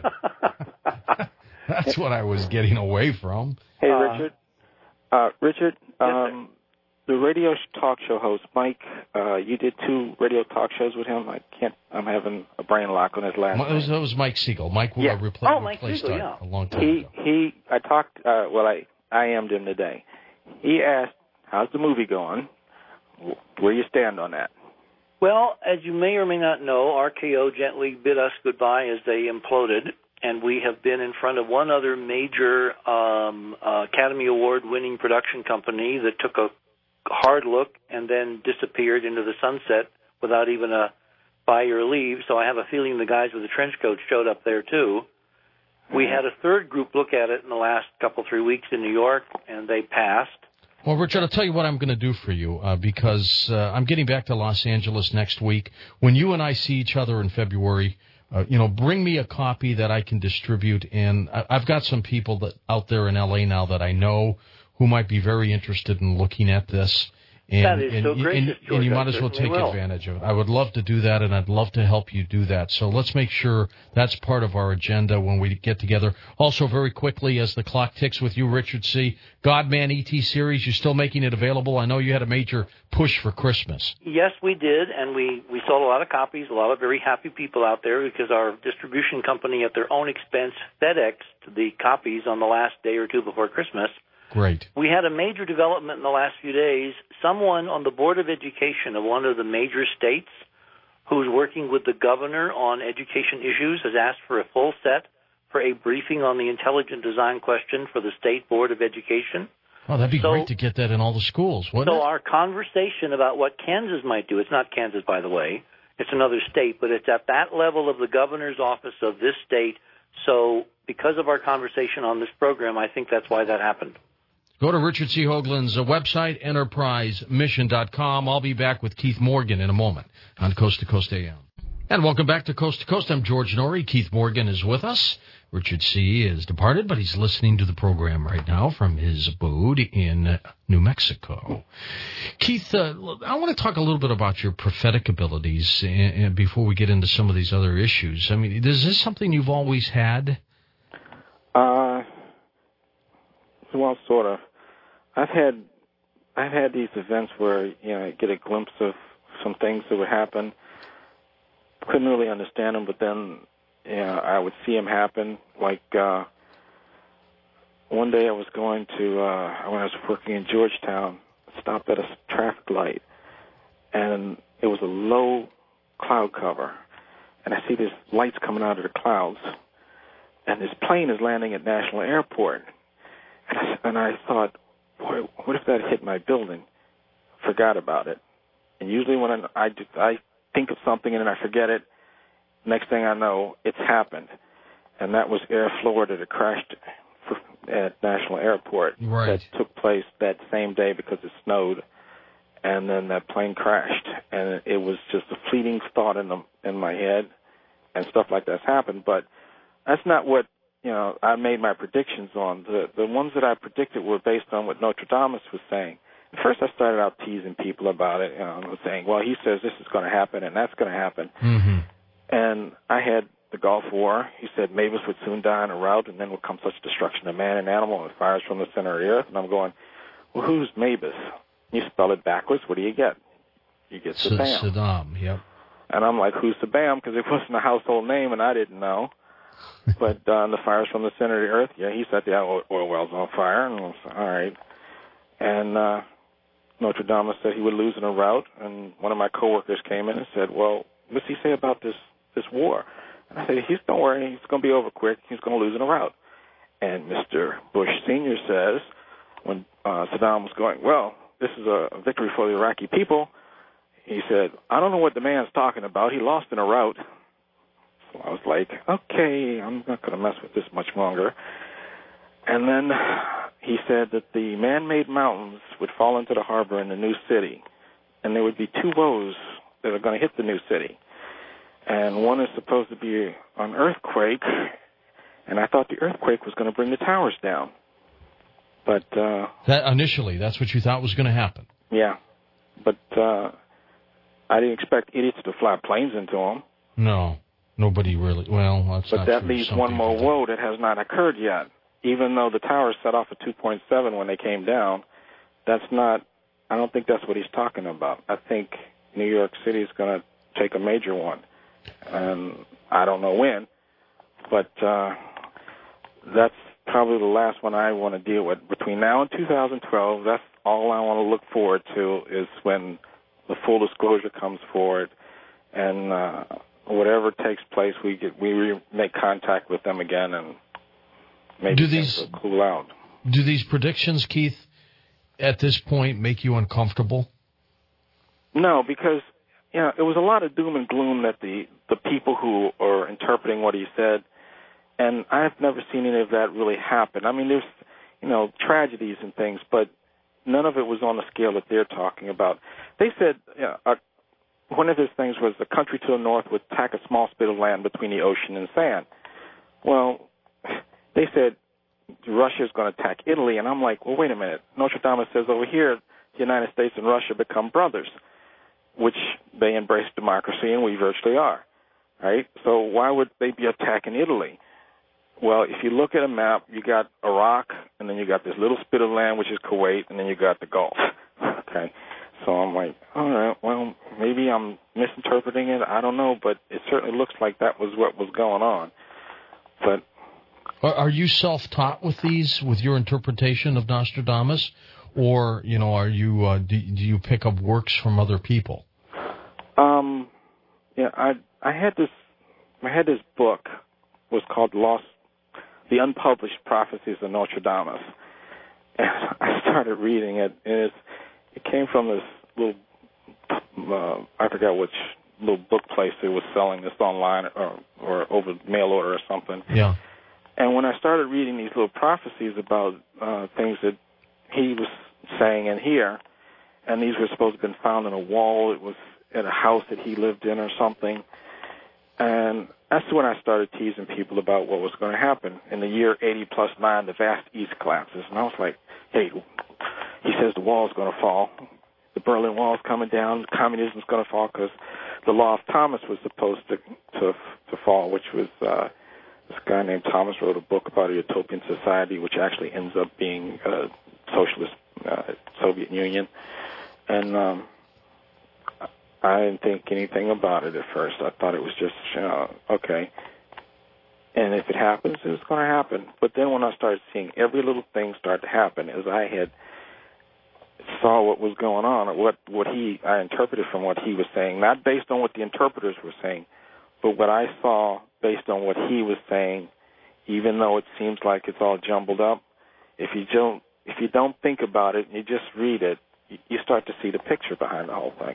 That's what I was getting away from. Hey, Uh, Richard. Uh, Richard, Yes, um, the radio sh- talk show host, Mike, uh, you did two radio talk shows with him. I can't, I'm having a brain lock on his last That was, name. that was Mike Siegel. Mike Yeah. uh, repla- Oh, Mike replaced Siegel, uh, yeah. a long time He, ago. he, I talked, uh, well, I, I ammed him today. He asked, how's the movie going? Where you stand on that? Well, as you may or may not know, R K O gently bid us goodbye as they imploded, and we have been in front of one other major um, uh, Academy Award-winning production company that took a hard look and then disappeared into the sunset without even a buy or leave. So I have a feeling the guys with the trench coats showed up there too. We had a third group look at it in the last couple, three weeks in New York, and they passed. Well, Richard, I'll tell you what I'm going to do for you, uh, because uh, I'm getting back to Los Angeles next week. When you and I see each other in February, uh, you know, bring me a copy that I can distribute. And I- I've got some people that out there in L A now that I know who might be very interested in looking at this. And, That is and, so and- gracious, and George. you I might as well certainly take will. advantage of it. I would love to do that, and I'd love to help you do that. So let's make sure that's part of our agenda when we get together. Also, very quickly, as the clock ticks with you, Richard C., Godman E T series, you're still making it available. I know you had a major push for Christmas. Yes, we did, and we, we sold a lot of copies, a lot of very happy people out there because our distribution company at their own expense FedExed the copies on the last day or two before Christmas. Great. We had a major development in the last few days. Someone on the Board of Education of one of the major states who's working with the governor on education issues has asked for a full set for a briefing on the intelligent design question for the State Board of Education. Oh, that'd be So- great to get that in all the schools, wouldn't So it? our conversation about what Kansas might do, it's not Kansas, by the way, it's another state, but it's at that level of the governor's office of this state. So because of our conversation on this program, I think that's why that happened. Go to Richard C. Hoagland's uh, website, enterprise mission dot com. I'll be back with Keith Morgan in a moment on Coast to Coast A M. And welcome back to Coast to Coast. I'm George Norrie. Keith Morgan is with us. Richard C. is departed, but he's listening to the program right now from his abode in uh, New Mexico. Keith, uh, I want to talk a little bit about your prophetic abilities and, and before we get into some of these other issues. I mean, is this something you've always had? Uh, well, sort of. I've had I've had these events where, you know, I get a glimpse of some things that would happen. Couldn't really understand them, but then, you know, I would see them happen. Like uh, one day I was going to uh, when I was working in Georgetown, stopped at a traffic light, and it was a low cloud cover, and I see these lights coming out of the clouds, and this plane is landing at National Airport. And I, and I thought, boy, what if that hit my building? Forgot about it. And usually when I, I, I think of something and then I forget it, next thing I know, it's happened. And that was Air Florida that crashed at National Airport. Right. That took place that same day because it snowed. And then that plane crashed. And it was just a fleeting thought in, the, in my head. And stuff like that's happened. But that's not what, you know, I made my predictions on. The the ones that I predicted were based on what Nostradamus was saying. At first I started out teasing people about it, you know, and was saying, well, he says this is going to happen and that's going to happen. Mm-hmm. And I had the Gulf War. He said Mavis would soon die in a rout, and then would come such destruction of man and animal and fires from the center of the earth. And I'm going, well, who's Mavis? You spell it backwards, what do you get? You get Saddam. Saddam, yep. And I'm like, who's Saddam? Because it wasn't a household name, and I didn't know. But uh, the fires from the center of the earth, yeah, he set the oil, oil wells on fire, and I was all right. And uh, Nostradamus said he would lose in a rout, and one of my coworkers came in and said, well, what's he say about this, this war? And I said, he's, don't worry, he's going to be over quick. He's going to lose in a rout. And Mister Bush Senior says, when uh, Saddam was going, well, this is a victory for the Iraqi people, he said, I don't know what the man's talking about. He lost in a rout. So I was like, okay, I'm not going to mess with this much longer. And then he said that the man-made mountains would fall into the harbor in the new city, and there would be two woes that are going to hit the new city. And one is supposed to be an earthquake, and I thought the earthquake was going to bring the towers down. But uh, that initially, that's what you thought was going to happen. Yeah, but uh, I didn't expect idiots to fly planes into them. No, nobody really. Well, that's but not that true. leaves Some one more people woe that has not occurred yet. Even though the towers set off at two point seven when they came down, that's not. I don't think that's what he's talking about. I think New York City is going to take a major one, and I don't know when, but uh, that's probably the last one I want to deal with. Between now and two thousand twelve, that's all I want to look forward to is when the full disclosure comes forward, and uh, whatever takes place, we get we re- make contact with them again, and maybe do things these will cool out. Do these predictions, Keith, at this point make you uncomfortable? No, because you know, it was a lot of doom and gloom that the, the people who are interpreting what he said, and I've never seen any of that really happen. I mean, there's, you know, tragedies and things, but none of it was on the scale that they're talking about. They said, you know, uh, one of his things was the country to the north would tack a small spit of land between the ocean and sand. Well, they said Russia's going to attack Italy, and I'm like, well, wait a minute. Nostradamus says over here the United States and Russia become brothers, which they embrace democracy, and we virtually are, right? So why would they be attacking Italy? Well, if you look at a map, you got Iraq, and then you got this little spit of land, which is Kuwait, and then you got the Gulf, okay? So I'm like, all right, well, maybe I'm misinterpreting it. I don't know, but it certainly looks like that was what was going on. But are you self-taught with these, with your interpretation of Nostradamus, or you know, are you uh, do, do you pick up works from other people? Um, yeah, I I had this I had this book was called Lost, the Unpublished Prophecies of Nostradamus, and I started reading it, and it's, it came from this little uh, I forgot which little book place that was selling this online or or over mail order or something. Yeah. And when I started reading these little prophecies about uh, things that he was saying in here, and these were supposed to have been found in a wall, it was at a house that he lived in or something, and that's when I started teasing people about what was going to happen. In the year eighty plus nine, the vast East collapses, and I was like, hey, he says the wall is going to fall. The Berlin Wall is coming down. Communism is going to fall because the Law of Thomas was supposed to to, to fall, which was uh, this guy named Thomas wrote a book about a utopian society, which actually ends up being a socialist uh, Soviet Union. And um, I didn't think anything about it at first. I thought it was just, you know, okay. And if it happens, it's going to happen. But then when I started seeing every little thing start to happen, as I had saw what was going on, or what, what he, I interpreted from what he was saying, not based on what the interpreters were saying, but what I saw based on what he was saying, even though it seems like it's all jumbled up, if you don't, if you don't think about it and you just read it, you, you start to see the picture behind the whole thing.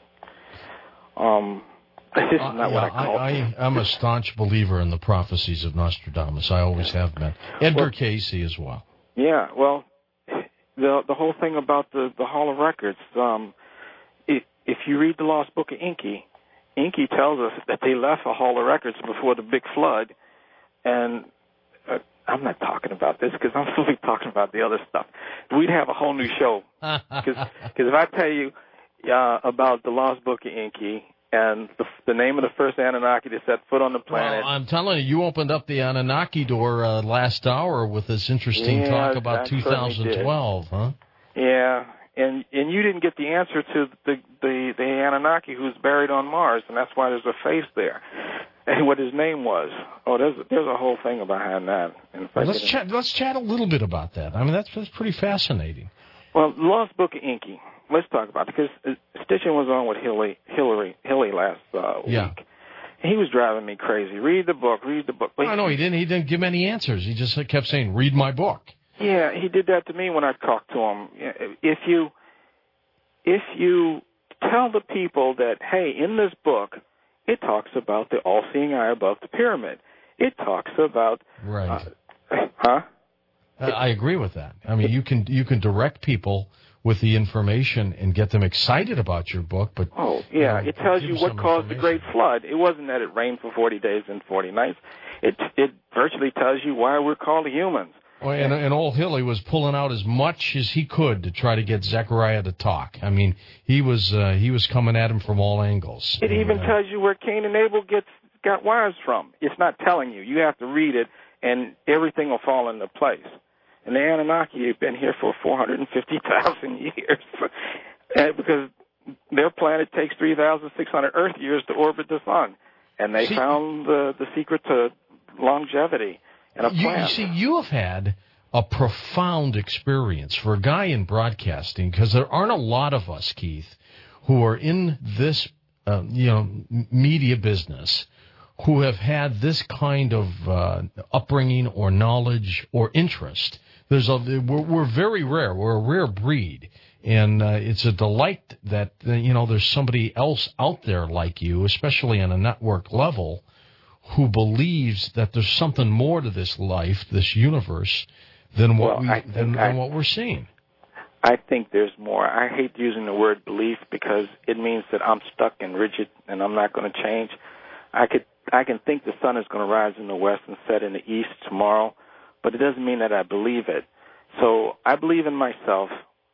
Um, this is not uh, yeah, what I call I, it. I, I'm a staunch believer in the prophecies of Nostradamus. I always have been. Edgar well, Casey as well. Yeah, well, the the whole thing about the, the Hall of Records, um, if, if you read the Lost Book of Enki, Enki tells us that they left a Hall of Records before the big flood, and uh, I'm not talking about this because I'm really talking about the other stuff. We'd have a whole new show, because if I tell you uh, about the Lost Book of Enki and the, the name of the first Anunnaki to set foot on the planet. Well, I'm telling you, you opened up the Anunnaki door uh, last hour with this interesting yeah, talk about I two thousand twelve, huh? Yeah, and and you didn't get the answer to the, the, the Anunnaki who's buried on Mars, and that's why there's a face there, and what his name was. Oh, there's there's a whole thing behind that. In fact, let's chat. Let's chat a little bit about that. I mean, that's that's pretty fascinating. Well, the Lost Book of Enki. Let's talk about it, because Stitchin was on with Hillary, Hillary, Hillary last uh, week. Yeah. He was driving me crazy. Read the book, read the book. I know he didn't. He didn't give any answers. He just kept saying, "Read my book." Yeah, he did that to me when I talked to him. If you, if you tell the people that, hey, in this book, it talks about the all-seeing eye above the pyramid. It talks about, right? Uh, huh? I agree with that. I mean, you can you can direct people with the information and get them excited about your book. But oh yeah, you know, it tells you what caused the Great Flood. It wasn't that it rained for forty days and forty nights. It it virtually tells you why we're called humans. Well, and, and old Hilly was pulling out as much as he could to try to get Zechariah to talk. I mean, he was uh, he was coming at him from all angles. It and, even uh, tells you where Cain and Abel gets got wives from. It's not telling you. You have to read it, and everything will fall into place. And the Anunnaki have been here for four hundred fifty thousand years and because their planet takes three thousand six hundred Earth years to orbit the sun. And they see, found the, the secret to longevity in a you, plant. You see, you have had a profound experience for a guy in broadcasting, because there aren't a lot of us, Keith, who are in this uh, you know, media business who have had this kind of uh, upbringing or knowledge or interest. There's a we're, we're very rare. We're a rare breed, and uh, it's a delight that uh, you know there's somebody else out there like you, especially on a network level, who believes that there's something more to this life, this universe, than what well, we I, than, I, than what we're seeing. I think there's more. I hate using the word belief because it means that I'm stuck and rigid and I'm not going to change. I could I can think the sun is going to rise in the west and set in the east tomorrow, but it doesn't mean that I believe it. So I believe in myself.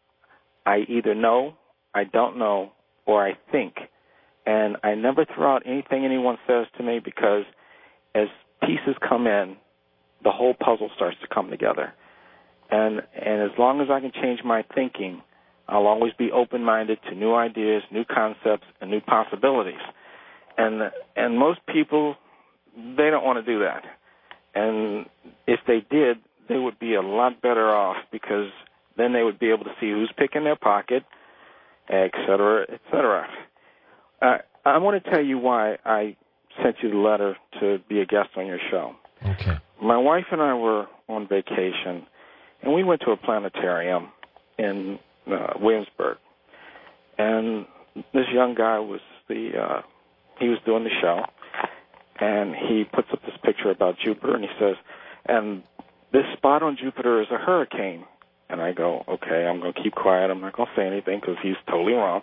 I either know, I don't know, or I think. And I never throw out anything anyone says to me because as pieces come in, the whole puzzle starts to come together. And and as long as I can change my thinking, I'll always be open-minded to new ideas, new concepts, and new possibilities. And and most people, they don't want to do that. And if they did, they would be a lot better off because then they would be able to see who's picking their pocket, et cetera, et cetera. Uh, I want to tell you why I sent you the letter to be a guest on your show. Okay. My wife and I were on vacation, and we went to a planetarium in uh, Williamsburg. And this young guy was the... Uh, He was doing the show, and he puts up this picture about Jupiter, and he says, and this spot on Jupiter is a hurricane. And I go, okay, I'm going to keep quiet. I'm not going to say anything because he's totally wrong.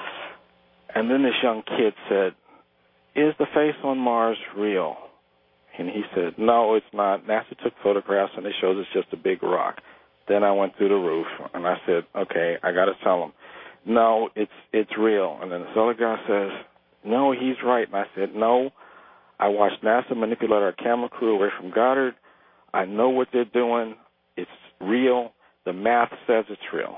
And then this young kid said, is the face on Mars real? And he said, no, it's not. NASA took photographs, and it shows it's just a big rock. Then I went through the roof, and I said, okay, I got to tell him, no, it's it's real. And then this other guy says, no, he's right. And I said, no, I watched NASA manipulate our camera crew away from Goddard. I know what they're doing. It's real. The math says it's real.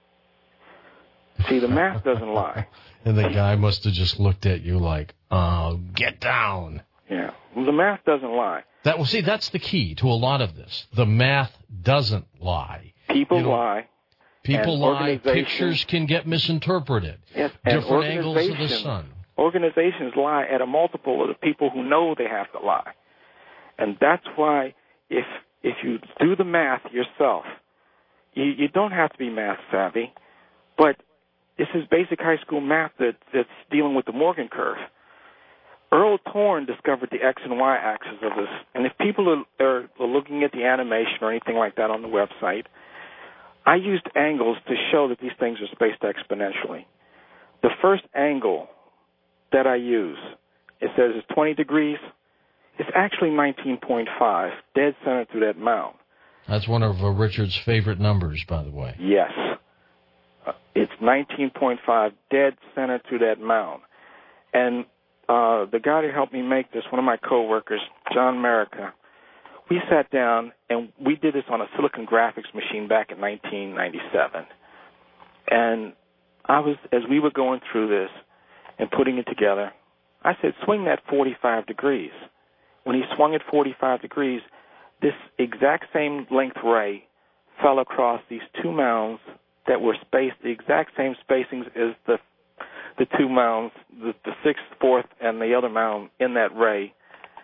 See, the math doesn't lie. And the guy must have just looked at you like, oh, get down. Yeah. Well, the math doesn't lie. That well, see, that's the key to a lot of this. The math doesn't lie. People you know, lie. People lie. Pictures can get misinterpreted. Yes, different angles of the sun. Organizations lie at a multiple of the people who know they have to lie. And that's why if if you do the math yourself, you, you don't have to be math savvy, but this is basic high school math that, that's dealing with the Morgan curve. Earl Torn discovered the X and Y axis of this. And if people are, are, are looking at the animation or anything like that on the website, I used angles to show that these things are spaced exponentially. The first angle that I use, it says it's twenty degrees. It's actually nineteen point five, dead center through that mound. That's one of uh, Richard's favorite numbers, by the way. Yes. Uh, it's nineteen point five, dead center through that mound. And uh, the guy who helped me make this, one of my coworkers, John Merica, we sat down and we did this on a Silicon Graphics machine back in nineteen ninety-seven. And I was, as we were going through this and putting it together, I said, swing that forty-five degrees. When he swung it forty-five degrees, this exact same length ray fell across these two mounds that were spaced the exact same spacings as the the two mounds, the, the sixth, fourth, and the other mound in that ray.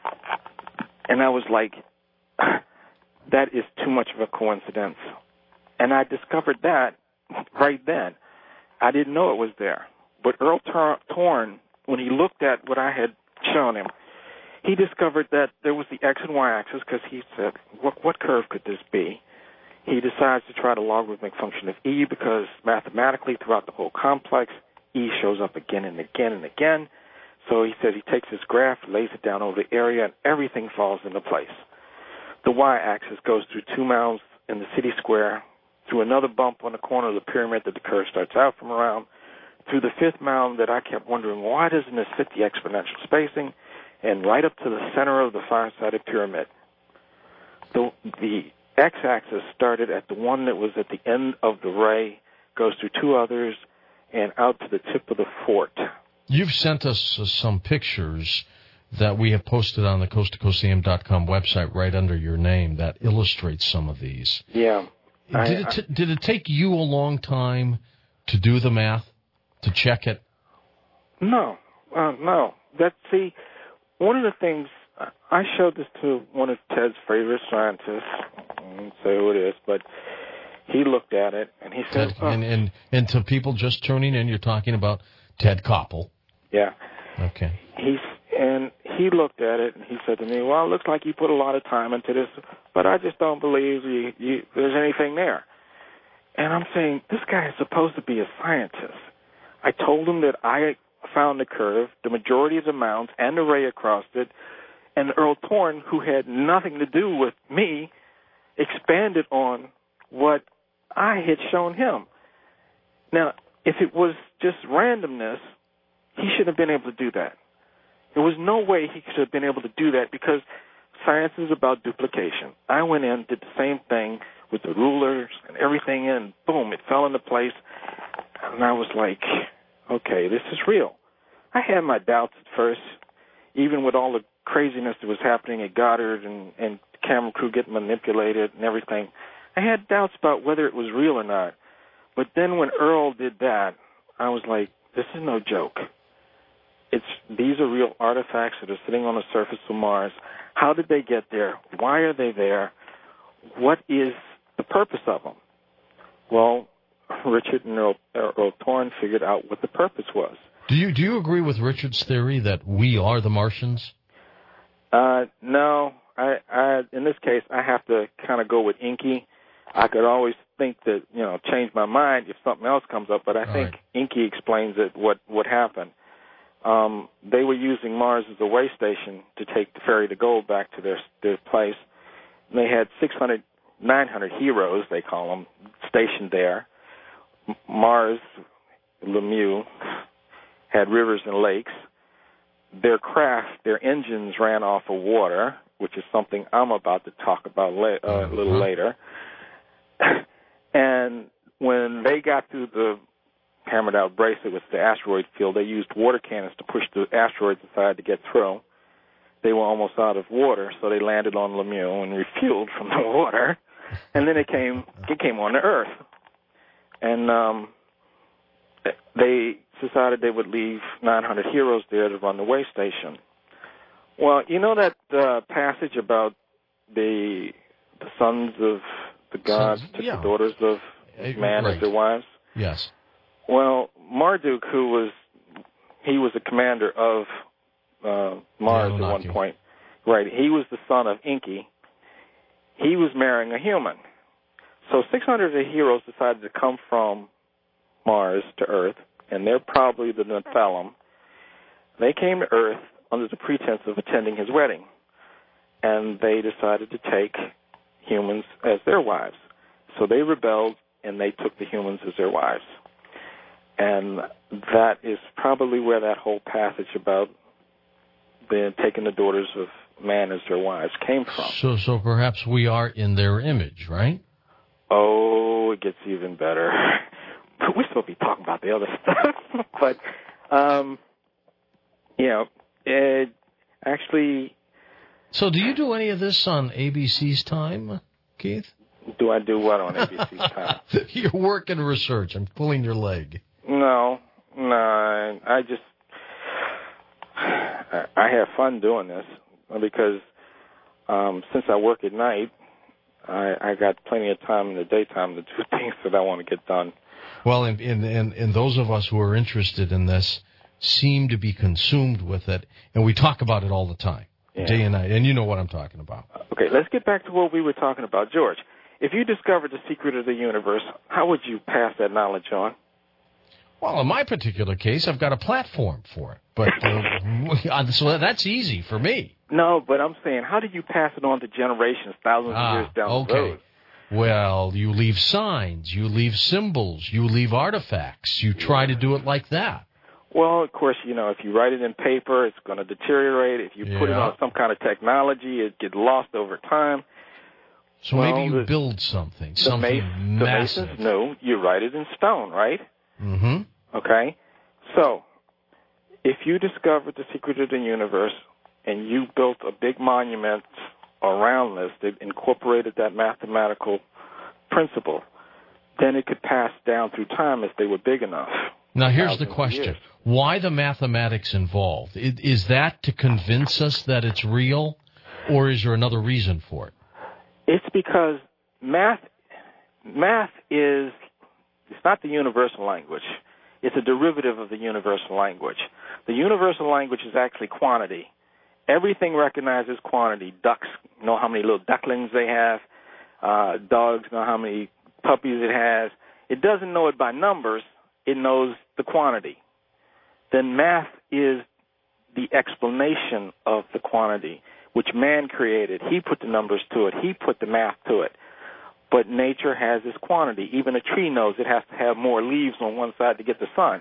And I was like, that is too much of a coincidence. And I discovered that right then. I didn't know it was there. But Earl Torn, when he looked at what I had shown him, he discovered that there was the X and Y axis because he said, what, what curve could this be? he decides to try the logarithmic function of E because mathematically throughout the whole complex, E shows up again and again and again. So he says he takes his graph, lays it down over the area, and everything falls into place. The y-axis goes through two mounds in the city square, through another bump on the corner of the pyramid that the curve starts out from around, through the fifth mound that I kept wondering, why doesn't this fit the exponential spacing, and right up to the center of the five-sided pyramid. The, the x-axis started at the one that was at the end of the ray, goes through two others, and out to the tip of the fort. You've sent us uh, some pictures that we have posted on the coast to coast a m dot com website right under your name that illustrates some of these. Yeah. Did, I, it t- did it take you a long time to do the math, to check it? No. Uh, no. That, see, one of the things, I showed this to one of Ted's favorite scientists. I won't say who it is, but he looked at it, and he said... Ted, oh. and, and, and to people just tuning in, you're talking about Ted Koppel. Yeah. Okay. He's and he looked at it and he said to me, "Well, it looks like you put a lot of time into this, but I just don't believe you, you, there's anything there." And I'm saying, this guy is supposed to be a scientist. I told him that I found the curve, the majority of the mounds, and the ray across it, and Earl Torn, who had nothing to do with me, expanded on what I had shown him. Now, if it was just randomness, he shouldn't have been able to do that. There was no way he should have been able to do that because science is about duplication. I went in, did the same thing with the rulers and everything, and boom, it fell into place. And I was like, okay, this is real. I had my doubts at first, even with all the craziness that was happening at Goddard and, and the camera crew getting manipulated and everything. I had doubts about whether it was real or not. But then when Earl did that, I was like, this is no joke. It's these are real artifacts that are sitting on the surface of Mars. How did they get there? Why are they there? What is the purpose of them? Well, Richard and Earl, Earl Torn figured out what the purpose was. Do you do you agree with Richard's theory that we are the Martians? Uh, no. I, I in this case, I have to kind of go with Inky. I could always think that, you know, change my mind if something else comes up, but I All think right. Inky explains it, what, what happened. Um, they were using Mars as a way station to take the ferry to gold back to their their place. And they had six hundred, nine hundred heroes, they call them, stationed there. M- Mars, Lemieux, had rivers and lakes. Their craft, their engines ran off of water, which is something I'm about to talk about la- uh, a little later. And when they got through the hammered out bracelet with the asteroid field, they used water cannons to push the asteroids aside to get through. They were almost out of water, so they landed on Lemieux and refueled from the water. And then it came it came on to Earth. And um, they decided they would leave nine hundred heroes there to run the way station. Well, you know that uh, passage about the the sons of the gods Sons, took yeah. the daughters of man Right. as their wives? Yes. Well, Marduk, who was, he was the commander of uh, Mars at one point. Right, he was the son of Inky. He was marrying a human. So six hundred of the heroes decided to come from Mars to Earth, and they're probably the Nephilim. They came to Earth under the pretense of attending his wedding, and they decided to take humans as their wives. So they rebelled, and they took the humans as their wives. And that is probably where that whole passage about the, taking the daughters of man as their wives came from. So, so perhaps we are in their image, right? Oh, it gets even better. We're supposed to be talking about the other stuff. But, um, you know, it actually... So do you do any of this on A B C's time, Keith? Do I do what on A B C's time? Your work and research. I'm pulling your leg. No, no, I just, I have fun doing this because um, since I work at night, I, I got plenty of time in the daytime to do things that I want to get done. Well, and, and, and, and those of us who are interested in this seem to be consumed with it, and we talk about it all the time, yeah. day and night, and you know what I'm talking about. Okay, let's get back to what we were talking about, George. if you discovered the secret of the universe, how would you pass that knowledge on? Well, in my particular case, I've got a platform for it. But uh, so that's easy for me. No, but I'm saying, how did you pass it on to generations, thousands ah, of years down okay. the road? Well, you leave signs, you leave symbols, you leave artifacts. You try to do it like that. Well, of course, you know, if you write it in paper, it's going to deteriorate. If you yeah. put it on some kind of technology, it gets lost over time. So well, maybe you the, build something, the something Mas- massive. The Masons knew you write it in stone, right? Mm-hmm. Okay? So, if you discovered the secret of the universe and you built a big monument around this that incorporated that mathematical principle, then it could pass down through time if they were big enough. Now, here's the question. Why the mathematics involved? Is that to convince us that it's real, or is there another reason for it? It's because math, math is, it's not the universal language. It's a derivative of the universal language. The universal language is actually quantity. Everything recognizes quantity. Ducks know how many little ducklings they have. Uh, dogs know how many puppies it has. It doesn't know it by numbers. It knows the quantity. Then math is the explanation of the quantity, which man created. He put the numbers to it. He put the math to it. But nature has this quantity. Even a tree knows it has to have more leaves on one side to get the sun.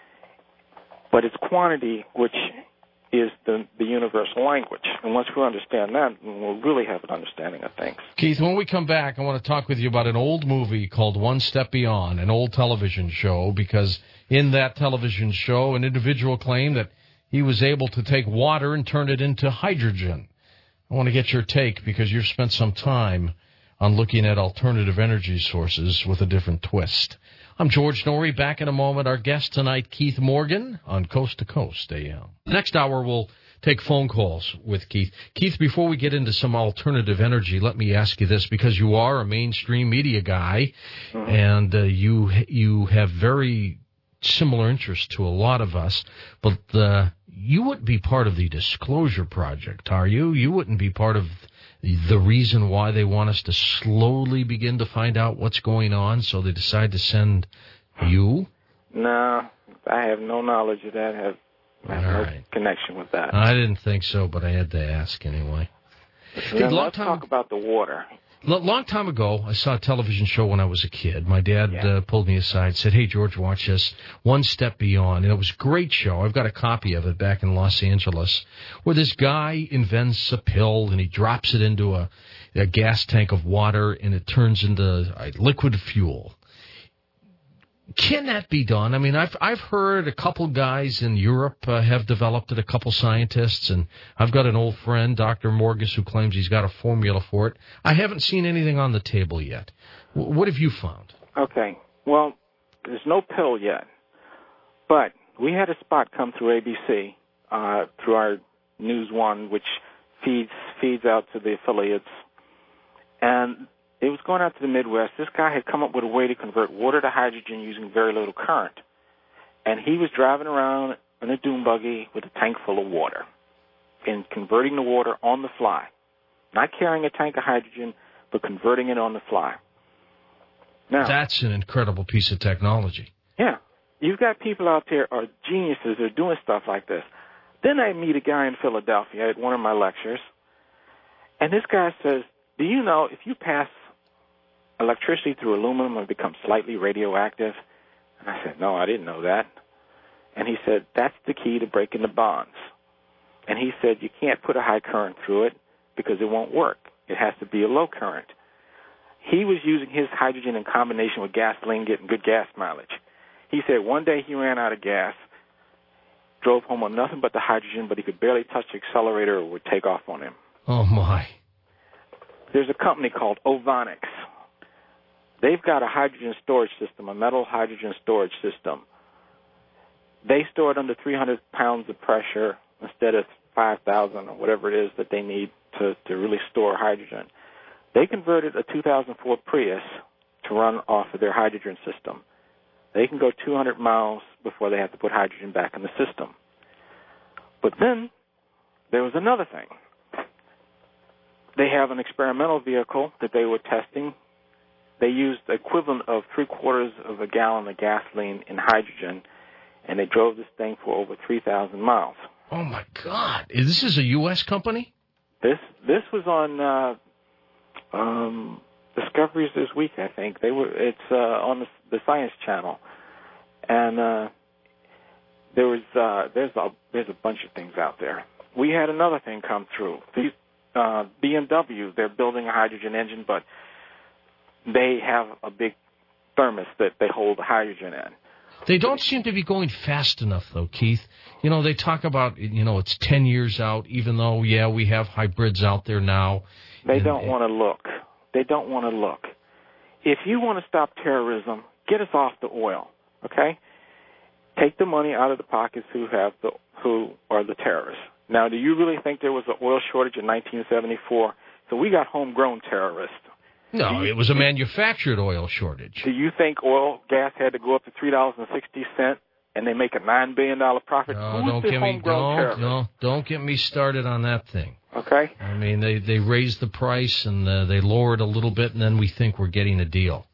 But it's quantity which is the, the universal language. And once we understand that, we'll really have an understanding of things. Keith, when we come back, I want to talk with you about an old movie called One Step Beyond, an old television show, because in that television show, an individual claimed that he was able to take water and turn it into hydrogen. I want to get your take because you've spent some time on looking at alternative energy sources with a different twist. I'm George Noory. Back in a moment. Our guest tonight, Keith Morgan, on Coast to Coast A M. Next hour, we'll take phone calls with Keith. Keith, before we get into some alternative energy, let me ask you this, because you are a mainstream media guy, mm-hmm. and uh, you you have very similar interests to a lot of us, but uh, you wouldn't be part of the Disclosure Project, are you? You wouldn't be part of the reason why they want us to slowly begin to find out what's going on, so they decide to send you? No, I have no knowledge of that. I have, I have no right. connection with that. I didn't think so, but I had to ask anyway. Hey, long let's time, talk about the water. Long time ago, I saw a television show when I was a kid. My dad yeah. uh, pulled me aside and said, "Hey, George, watch this, One Step Beyond." And it was a great show. I've got a copy of it back in Los Angeles, where this guy invents a pill, and he drops it into a, a gas tank of water, and it turns into a liquid fuel. Can that be done? I mean, I've I've heard a couple guys in Europe uh, have developed it, a couple scientists, and I've got an old friend, Doctor Morgus, who claims he's got a formula for it. I haven't seen anything on the table yet. W- what have you found? Okay. Well, there's no pill yet, but we had a spot come through A B C, uh, through our News One, which feeds feeds out to the affiliates, and it was going out to the Midwest. This guy had come up with a way to convert water to hydrogen using very little current. And he was driving around in a dune buggy with a tank full of water and converting the water on the fly. Not carrying a tank of hydrogen, but converting it on the fly. Now, that's an incredible piece of technology. Yeah. You've got people out there are geniuses that are doing stuff like this. Then I meet a guy in Philadelphia at one of my lectures, and this guy says, "Do you know if you pass electricity through aluminum and become slightly radioactive?" And I said, "No, I didn't know that." And he said, "That's the key to breaking the bonds." And he said, "You can't put a high current through it because it won't work. It has to be a low current." He was using his hydrogen in combination with gasoline, getting good gas mileage. He said one day he ran out of gas, drove home on nothing but the hydrogen, but he could barely touch the accelerator or it would take off on him. Oh, my. There's a company called Ovonics. They've got a hydrogen storage system, a metal hydrogen storage system. They store it under three hundred pounds of pressure instead of five thousand or whatever it is that they need to, to really store hydrogen. They converted a two thousand four Prius to run off of their hydrogen system. They can go two hundred miles before they have to put hydrogen back in the system. But then there was another thing. They have an experimental vehicle that they were testing they used the equivalent of three quarters of a gallon of gasoline in hydrogen, and they drove this thing for over three thousand miles. Oh, my God. This is a U S company? This this was on uh, um, Discoveries This Week, I think. They were. It's uh, on the, the Science Channel, and uh, there was uh, there's a there's a bunch of things out there. We had another thing come through. These uh, B M W, they're building a hydrogen engine, but they have a big thermos that they hold the hydrogen in. They don't seem to be going fast enough, though, Keith. You know, they talk about, you know, it's ten years out, even though, yeah, we have hybrids out there now. They and, don't want to look. They don't want to look. If you want to stop terrorism, get us off the oil, okay? Take the money out of the pockets who have the who are the terrorists. Now, do you really think there was an oil shortage in nineteen seventy-four? So we got homegrown terrorists. No, you, it was a manufactured oil shortage. Do you think oil, gas had to go up to three dollars and sixty cents and they make a nine billion dollars profit? No, Who's don't the get me homegrown don't, terrorist? no, don't get me started on that thing. Okay. I mean, they, they raised the price and uh, they lowered a little bit, and then we think we're getting a deal.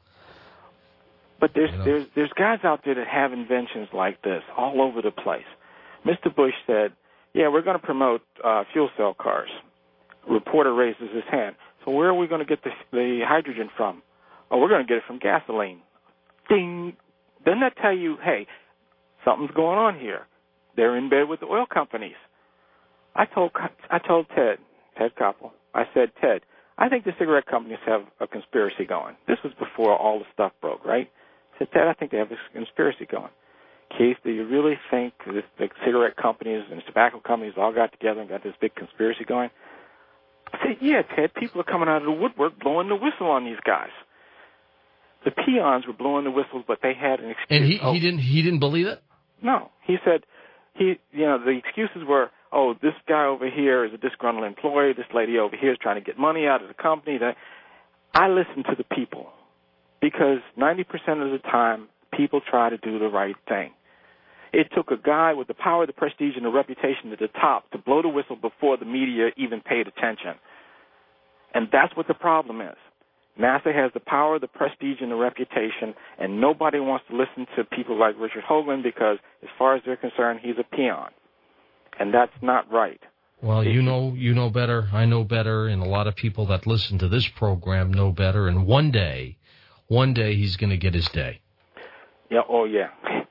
But there's You know? there's there's guys out there that have inventions like this all over the place. Mister Bush said, "Yeah, we're going to promote uh, fuel cell cars." Reporter raises his hand. So where are we going to get the, the hydrogen from? Oh, we're going to get it from gasoline. Ding. Doesn't that tell you, hey, something's going on here? They're in bed with the oil companies. I told I told Ted, Ted Koppel, I said, Ted, I think the cigarette companies have a conspiracy going. This was before all the stuff broke, right? I said, Ted, I think they have a conspiracy going. Keith, do you really think this, the cigarette companies and tobacco companies all got together and got this big conspiracy going? I said, yeah, Ted, people are coming out of the woodwork blowing the whistle on these guys. The peons were blowing the whistles, but they had an excuse. And he, oh, he didn't he didn't believe it? No. He said, he you know, the excuses were, oh, this guy over here is a disgruntled employee, this lady over here is trying to get money out of the company. That I listen to the people because ninety percent of the time, people try to do the right thing. It took a guy with the power, the prestige, and the reputation at the top to blow the whistle before the media even paid attention. And that's what the problem is. NASA has the power, the prestige, and the reputation, and nobody wants to listen to people like Richard Hoagland because, as far as they're concerned, he's a peon. And that's not right. Well, you know you know better, I know better, and a lot of people that listen to this program know better, and one day, one day he's going to get his day. Yeah. Oh, yeah.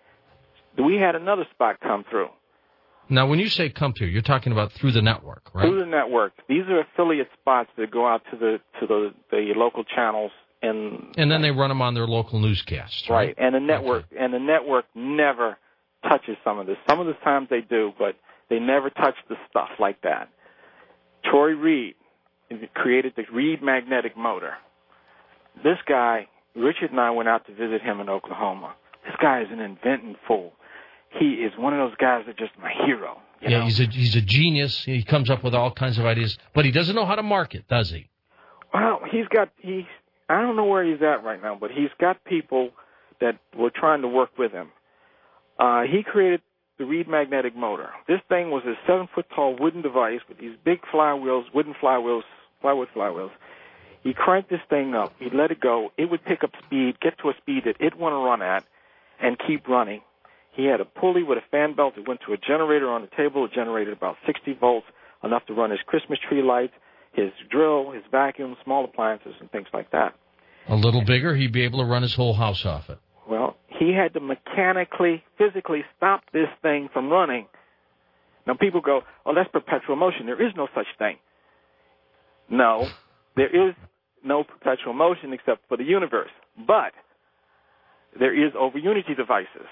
We had another spot come through. Now, when you say come through, you're talking about through the network, right? Through the network. These are affiliate spots that go out to the to the, the local channels, and and then they run them on their local newscasts, right? Right. And the network okay. and the network never touches some of this. Some of the times they do, but they never touch the stuff like that. Troy Reed created the Reed magnetic motor. This guy, Richard and I went out to visit him in Oklahoma. This guy is an inventing fool. He is one of those guys that's just my hero. You yeah, know? he's a he's a genius. He comes up with all kinds of ideas, but he doesn't know how to market, does he? Well, he's got he. I don't know where he's at right now, but he's got people that were trying to work with him. Uh, he created the Reed magnetic motor. This thing was a seven-foot-tall wooden device with these big flywheels, wooden flywheels, plywood flywheels. He cranked this thing up. He'd let it go. It would pick up speed, get to a speed that it want to run at, and keep running. He had a pulley with a fan belt that went to a generator on the table. It generated about sixty volts, enough to run his Christmas tree lights, his drill, his vacuum, small appliances, and things like that. A little bigger, he'd be able to run his whole house off it. Well, he had to mechanically, physically stop this thing from running. Now, people go, oh, that's perpetual motion. There is no such thing. No, there is no perpetual motion except for the universe. But there is over-unity devices.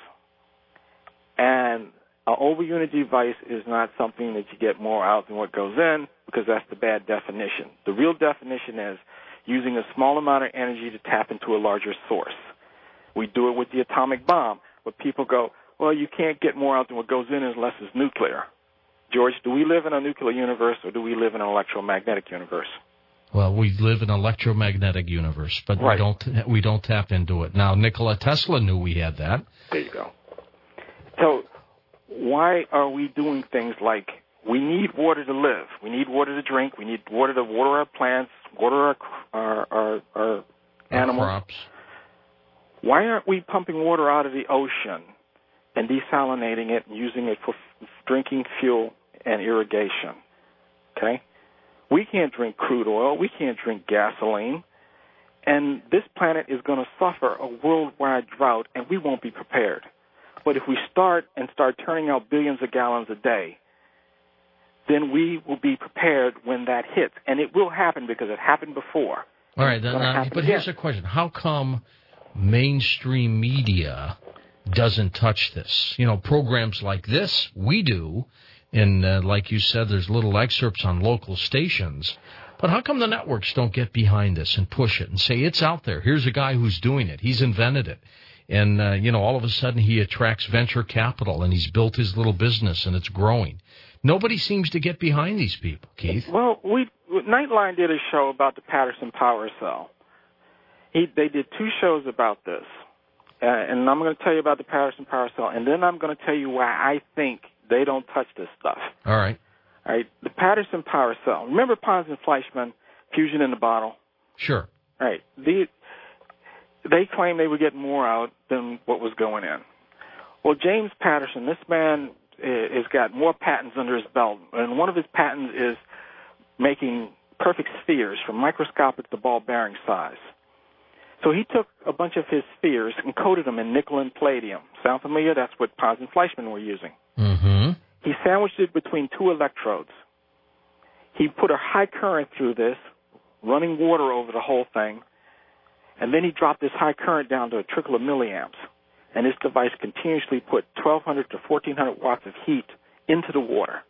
And an over-unity device is not something that you get more out than what goes in, because that's the bad definition. The real definition is using a small amount of energy to tap into a larger source. We do it with the atomic bomb, but people go, well, you can't get more out than what goes in unless it's nuclear. George, do we live in a nuclear universe or do we live in an electromagnetic universe? Well, we live in an electromagnetic universe, but right. we don't we don't tap into it. Now, Nikola Tesla knew we had that. There you go. So why are we doing things like we need water to live, we need water to drink, we need water to water our plants, water our our, our, our animals animals. crops. Why aren't we pumping water out of the ocean and desalinating it and using it for f- drinking fuel and irrigation? Okay? We can't drink crude oil. We can't drink gasoline. And this planet is going to suffer a worldwide drought, and we won't be prepared. But if we start and start turning out billions of gallons a day, then we will be prepared when that hits. And it will happen because it happened before. All right, then, uh, but again. here's the question. How come mainstream media doesn't touch this? You know, programs like this, we do, and uh, like you said, there's little excerpts on local stations. But how come the networks don't get behind this and push it and say, it's out there. Here's a guy who's doing it. He's invented it. And, uh, you know, all of a sudden he attracts venture capital and he's built his little business and it's growing. Nobody seems to get behind these people, Keith. Well, we Nightline did a show about the Patterson Power Cell. He, they did two shows about this. Uh, and I'm going to tell you about the Patterson Power Cell, and then I'm going to tell you why I think they don't touch this stuff. All right. All right, the Patterson Power Cell. Remember Pons and Fleischmann, fusion in the bottle? Sure. All right. The, they claimed they were getting more out than what was going in. Well, James Patterson, this man has got more patents under his belt, and one of his patents is making perfect spheres from microscopic to ball bearing size. So he took a bunch of his spheres and coated them in nickel and palladium. Sound familiar? That's what Pons and Fleischmann were using. Mm-hmm. He sandwiched it between two electrodes. He put a high current through this, running water over the whole thing, and then he dropped this high current down to a trickle of milliamps. And this device continuously put twelve hundred to fourteen hundred watts of heat into the water,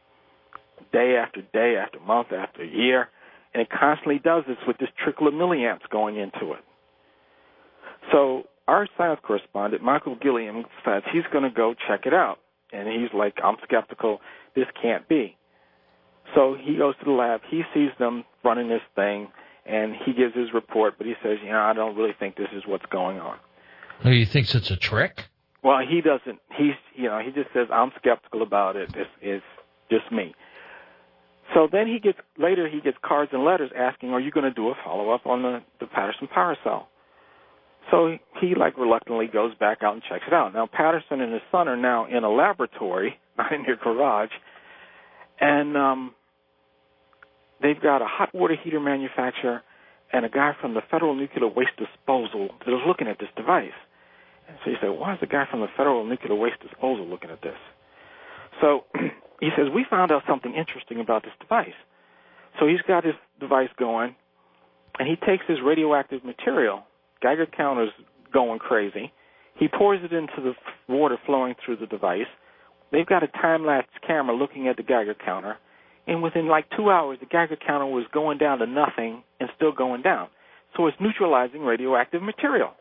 day after day, after month, after year. And it constantly does this with this trickle of milliamps going into it. So our science correspondent, Michael Gilliam, says he's going to go check it out. And he's like, I'm skeptical. This can't be. So he goes to the lab. He sees them running this thing, and he gives his report. But he says, you know, I don't really think this is what's going on. Oh, he thinks it's a trick? Well, he doesn't. He's, you know, he just says, I'm skeptical about it. It's, it's just me. So then he gets, later he gets cards and letters asking, are you going to do a follow-up on the, the Patterson Power Cell? So he, like, reluctantly goes back out and checks it out. Now, Patterson and his son are now in a laboratory, not in their garage, and um, they've got a hot water heater manufacturer and a guy from the Federal Nuclear Waste Disposal that is looking at this device. And so you say, why is the guy from the Federal Nuclear Waste Disposal looking at this? So he says, we found out something interesting about this device. So he's got his device going, and he takes his radioactive material. Geiger counter's going crazy. He pours it into the water flowing through the device. They've got a time-lapse camera looking at the Geiger counter, and within like two hours, the Geiger counter was going down to nothing and still going down. So it's neutralizing radioactive material.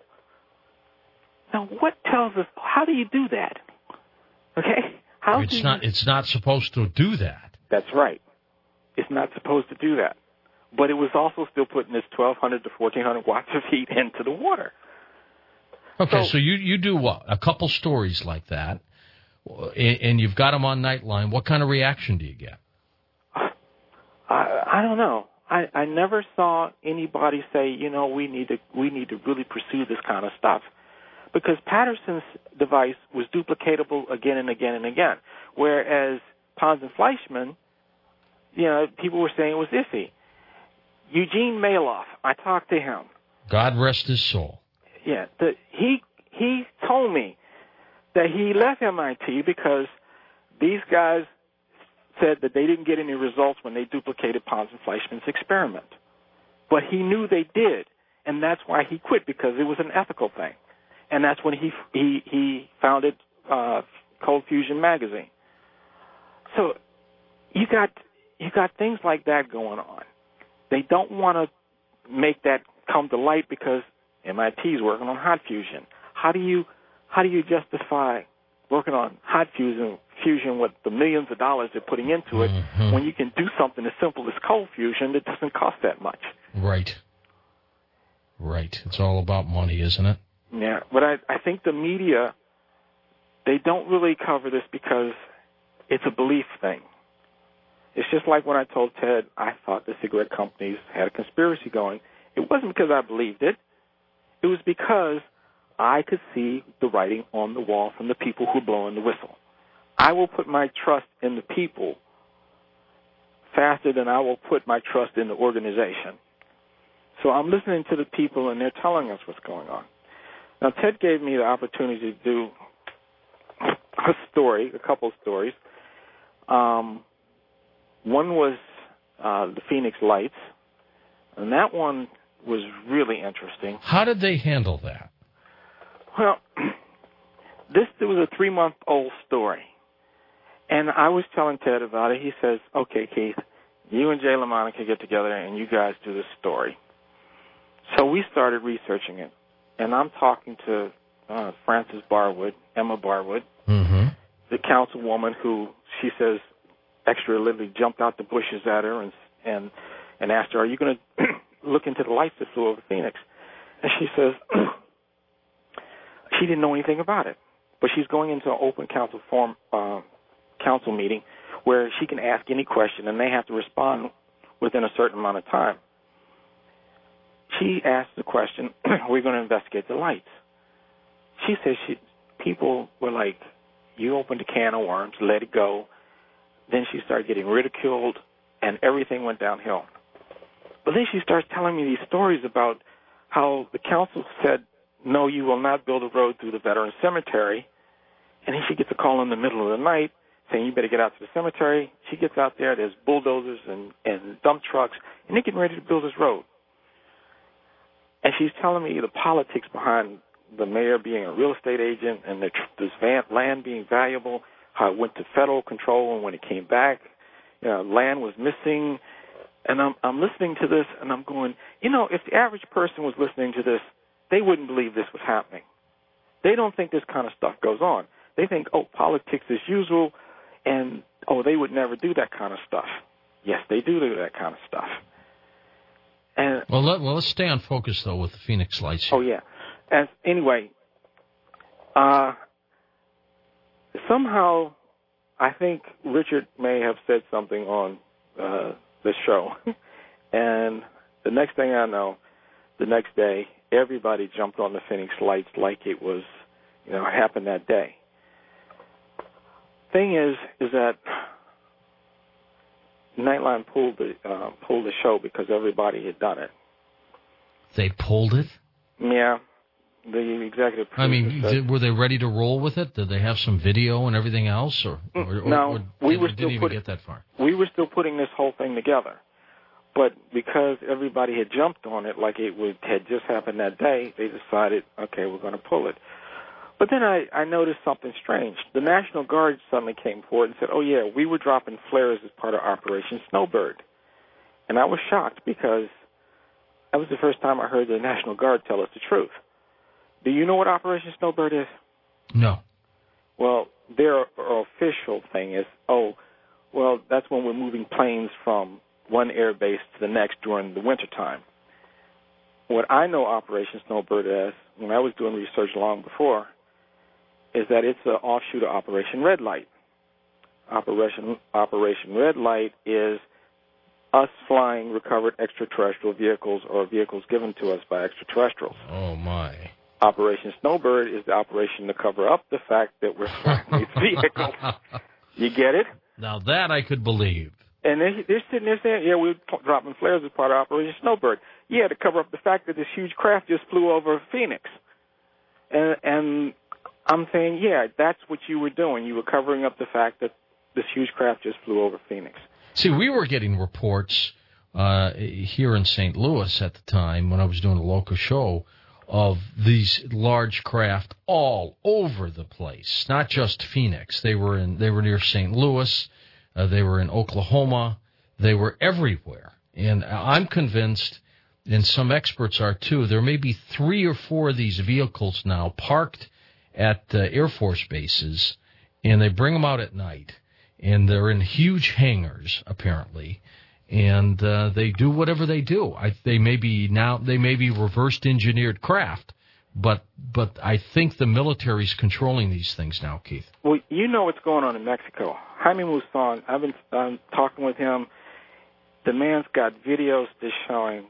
Now, what tells us, how do you do that? Okay? How it's do not. you, It's not supposed to do that. That's right. It's not supposed to do that. But it was also still putting this twelve hundred to fourteen hundred watts of heat into the water. Okay, so, so you, you do what? A couple stories like that, and you've got them on Nightline. What kind of reaction do you get? I, I don't know. I, I never saw anybody say, you know, we need to we need to really pursue this kind of stuff. Because Patterson's device was duplicatable again and again and again. Whereas Pons and Fleischmann, you know, people were saying it was iffy. Eugene Mailoff, I talked to him. God rest his soul. Yeah, the, he he told me that he left M I T because these guys said that they didn't get any results when they duplicated Pons and Fleischmann's experiment. But he knew they did, and that's why he quit, because it was an ethical thing. And that's when he he, he founded uh, Cold Fusion magazine. So you got you got things like that going on. They don't want to make that come to light because M I T is working on hot fusion. How do you how do you justify working on hot fusion fusion with the millions of dollars they're putting into it mm-hmm. when you can do something as simple as cold fusion that doesn't cost that much? Right. Right. It's all about money, isn't it? Yeah, but I, I think the media, they don't really cover this because it's a belief thing. It's just like when I told Ted I thought the cigarette companies had a conspiracy going. It wasn't because I believed it. It was because I could see the writing on the wall from the people who blow in the whistle. I will put my trust in the people faster than I will put my trust in the organization. So I'm listening to the people, and they're telling us what's going on. Now, Ted gave me the opportunity to do a story, a couple of stories. Um, one was uh, the Phoenix Lights, and that one was really interesting. How did they handle that? Well, this was a three-month-old story, and I was telling Ted about it. He says, okay, Keith, you and Jay LaMonica get together, and you guys do this story. So we started researching it, and I'm talking to uh, Frances Barwood, Emma Barwood, mm-hmm. the councilwoman who, she says, extra literally jumped out the bushes at her and and, and asked her, are you going to look into the lights that flew over Phoenix? And she says she didn't know anything about it, but she's going into an open council form, uh, council meeting where she can ask any question, and they have to respond within a certain amount of time. She asked the question, we're going to investigate the lights. She says she, people were like, you opened a can of worms, let it go. Then she started getting ridiculed, and everything went downhill. But then she starts telling me these stories about how the council said, no, you will not build a road through the Veterans Cemetery. And then she gets a call in the middle of the night saying, you better get out to the cemetery. She gets out there, there's bulldozers and, and dump trucks, and they're getting ready to build this road. And she's telling me the politics behind the mayor being a real estate agent and the, this van, land being valuable, how it went to federal control, and when it came back, you know, land was missing. And I'm, I'm listening to this, and I'm going, you know, if the average person was listening to this, they wouldn't believe this was happening. They don't think this kind of stuff goes on. They think, oh, politics as usual, and, oh, they would never do that kind of stuff. Yes, they do do that kind of stuff. And, well, let, well, let's stay on focus, though, with the Phoenix Lights here. Oh, yeah. As, anyway, uh, somehow I think Richard may have said something on uh, this show. And the next thing I know, the next day, everybody jumped on the Phoenix Lights like it was, you know, happened that day. Thing is, is that Nightline pulled the uh, pulled the show because everybody had done it. They pulled it? Yeah, the executive producer I mean, said, did, were they ready to roll with it? Did they have some video and everything else, or, or, no? or we did, were didn't still even putting, get that far. We were still putting this whole thing together, but because everybody had jumped on it like it would, had just happened that day, they decided, okay, we're going to pull it. But then I, I noticed something strange. The National Guard suddenly came forward and said, oh, yeah, we were dropping flares as part of Operation Snowbird. And I was shocked because that was the first time I heard the National Guard tell us the truth. Do you know what Operation Snowbird is? No. Well, their official thing is, oh, well, that's when we're moving planes from one air base to the next during the wintertime. What I know Operation Snowbird as, when I was doing research long before, is that it's an offshoot of Operation Red Light. Operation Operation Red Light is us flying recovered extraterrestrial vehicles or vehicles given to us by extraterrestrials. Oh, my. Operation Snowbird is the operation to cover up the fact that we're flying these vehicles. You get it? Now, that I could believe. And they're, they're sitting there saying, yeah, we're dropping flares as part of Operation Snowbird. Yeah, to cover up the fact that this huge craft just flew over Phoenix. And, and I'm saying, yeah, that's what you were doing. You were covering up the fact that this huge craft just flew over Phoenix. See, we were getting reports uh, here in Saint Louis at the time when I was doing a local show of these large craft all over the place, not just Phoenix. They were in, they were near Saint Louis. Uh, they were in Oklahoma. They were everywhere. And I'm convinced, and some experts are too, there may be three or four of these vehicles now parked at uh, Air Force bases, and they bring them out at night. And they're in huge hangars, apparently, and uh, they do whatever they do. I, they may be now they may be reversed engineered craft, but but I think the military's controlling these things now, Keith. Well, you know what's going on in Mexico. Jaime Maussan, I've been um, talking with him. The man's got videos just showing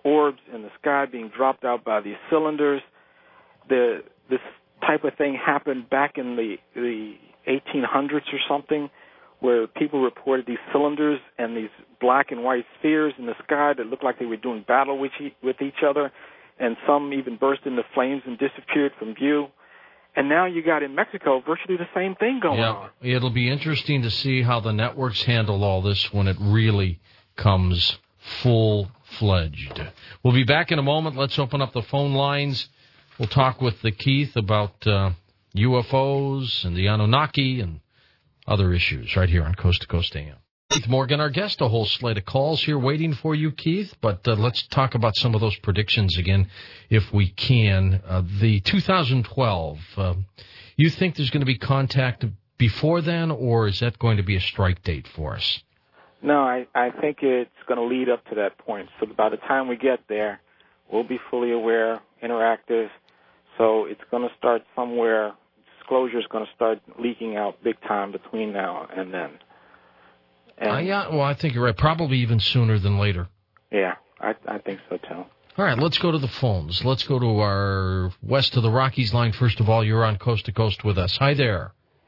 orbs in the sky being dropped out by these cylinders. The this type of thing happened back in the the eighteen hundreds or something, where people reported these cylinders and these black and white spheres in the sky that looked like they were doing battle with each, with each other, and some even burst into flames and disappeared from view. And now you got in Mexico virtually the same thing going yeah, on. It'll be interesting to see how the networks handle all this when it really comes full-fledged. We'll be back in a moment. Let's open up the phone lines. We'll talk with the Keith about uh, U F Os and the Anunnaki and other issues right here on Coast to Coast A M. Keith Morgan, our guest, a whole slate of calls here waiting for you, Keith. But uh, let's talk about some of those predictions again, if we can. Uh, the two thousand twelve, uh, you think there's going to be contact before then, or is that going to be a strike date for us? No, I, I think it's going to lead up to that point. So by the time we get there, we'll be fully aware, interactive. So it's going to start somewhere. Disclosure is going to start leaking out big time between now and then. And, uh, yeah, well, I think you're right. Probably even sooner than later. Yeah, I, I think so, too. All right, let's go to the phones. Let's go to our west of the Rockies line. First of all, you're on Coast to Coast with us. Hi there.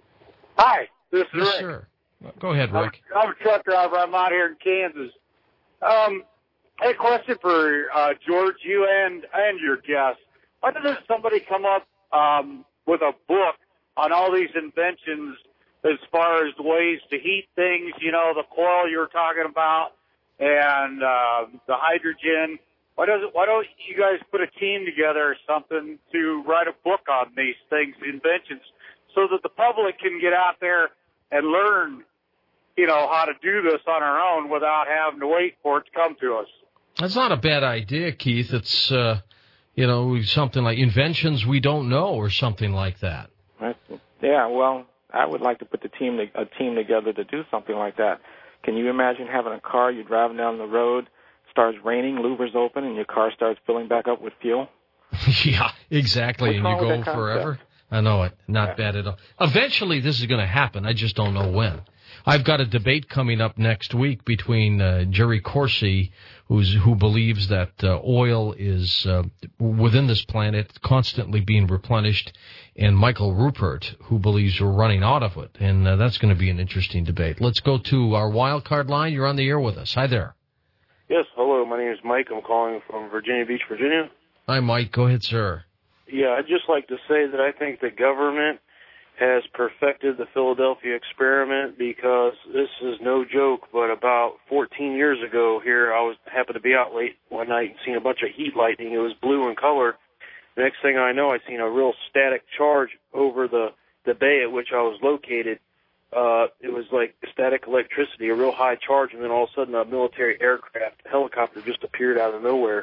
Hi, this is yes, Rick. Sir. Go ahead, Rick. I'm, I'm a truck driver. I'm out here in Kansas. Um, I had a question for uh, George, you and and your guest. Why doesn't somebody come up um, with a book on all these inventions as far as ways to heat things, you know, the coil you were talking about and uh, the hydrogen? Why doesn't why don't you guys put a team together or something to write a book on these things, inventions, so that the public can get out there and learn, you know, how to do this on our own without having to wait for it to come to us? That's not a bad idea, Keith. It's, uh, you know, something like inventions we don't know or something like that. Yeah, well, I would like to put the team a team together to do something like that. Can you imagine having a car, you're driving down the road, starts raining, louver's open, and your car starts filling back up with fuel? Yeah, exactly, What's and you go forever? I know it. Not yeah. bad at all. Eventually, this is going to happen. I just don't know when. I've got a debate coming up next week between uh, Jerry Corsi, who's, who believes that uh, oil is uh, within this planet constantly being replenished, and Michael Rupert, who believes we're running out of it. And uh, that's going to be an interesting debate. Let's go to our wild card line. You're on the air with us. Hi there. Yes, hello. My name is Mike. I'm calling from Virginia Beach, Virginia. Hi, Mike. Go ahead, sir. Yeah, I'd just like to say that I think the government has perfected the Philadelphia experiment, because this is no joke, but about fourteen years ago here, I was happened to be out late one night and seen a bunch of heat lightning. It was blue in color. The next thing I know, I seen a real static charge over the, the bay at which I was located. Uh, it was like static electricity, a real high charge, and then all of a sudden a military aircraft, a helicopter just appeared out of nowhere.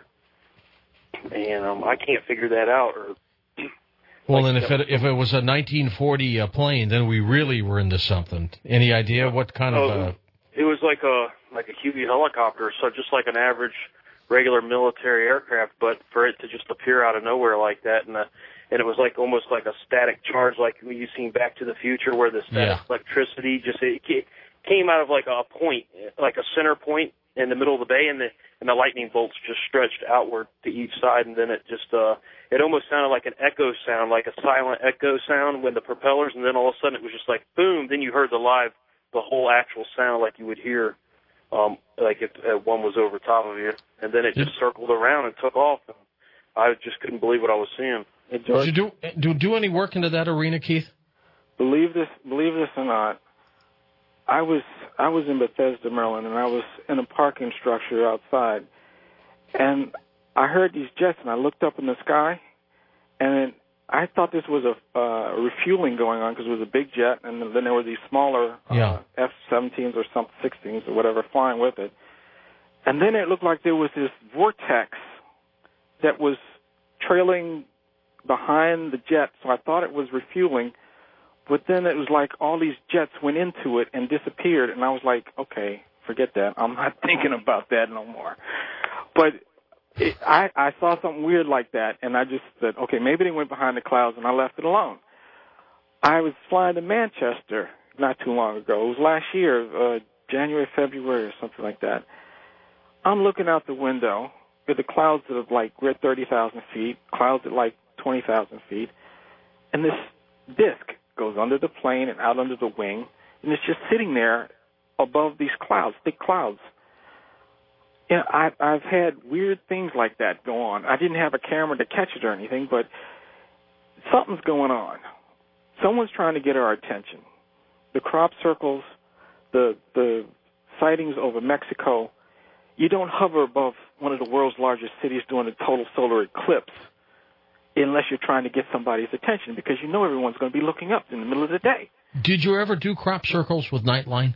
And um, I can't figure that out. Or Well, like, and if it if it was a nineteen forty uh, plane, then we really were into something. Any idea what kind of? Uh... It was like a like a Huey helicopter, so just like an average regular military aircraft, but for it to just appear out of nowhere like that, and the, and it was like almost like a static charge, like you've seen Back to the Future, where the static yeah. electricity just it came out of like a point, like a center point in the middle of the bay, and the and the lightning bolts just stretched outward to each side, and then it just uh it almost sounded like an echo sound, like a silent echo sound when the propellers, and then all of a sudden it was just like boom, then you heard the live the whole actual sound like you would hear um like if uh, one was over top of you, and then it just circled around and took off, and I just couldn't believe what I was seeing. Hey, George, did you do do do any work into that arena, Keith? Believe this believe this or not, I was I was in Bethesda, Maryland, and I was in a parking structure outside, and I heard these jets, and I looked up in the sky, and I thought this was a uh, refueling going on, because it was a big jet, and then there were these smaller yeah. uh, F seventeens or some sixteens or whatever flying with it, and then it looked like there was this vortex that was trailing behind the jet, so I thought it was refueling. But then it was like all these jets went into it and disappeared, and I was like, okay, forget that. I'm not thinking about that no more. But it, I, I saw something weird like that, and I just said, okay, maybe they went behind the clouds, and I left it alone. I was flying to Manchester not too long ago. It was last year, uh, January, February, or something like that. I'm looking out the window, are the clouds that are like, we're at thirty thousand feet, clouds at like twenty thousand feet, and this disk goes under the plane and out under the wing, and it's just sitting there above these clouds, thick clouds. You know, I, I've had weird things like that go on. I didn't have a camera to catch it or anything, but something's going on. Someone's trying to get our attention. The crop circles, the the sightings over Mexico, you don't hover above one of the world's largest cities during a total solar eclipse unless you're trying to get somebody's attention, because you know everyone's going to be looking up in the middle of the day. Did you ever do crop circles with Nightline?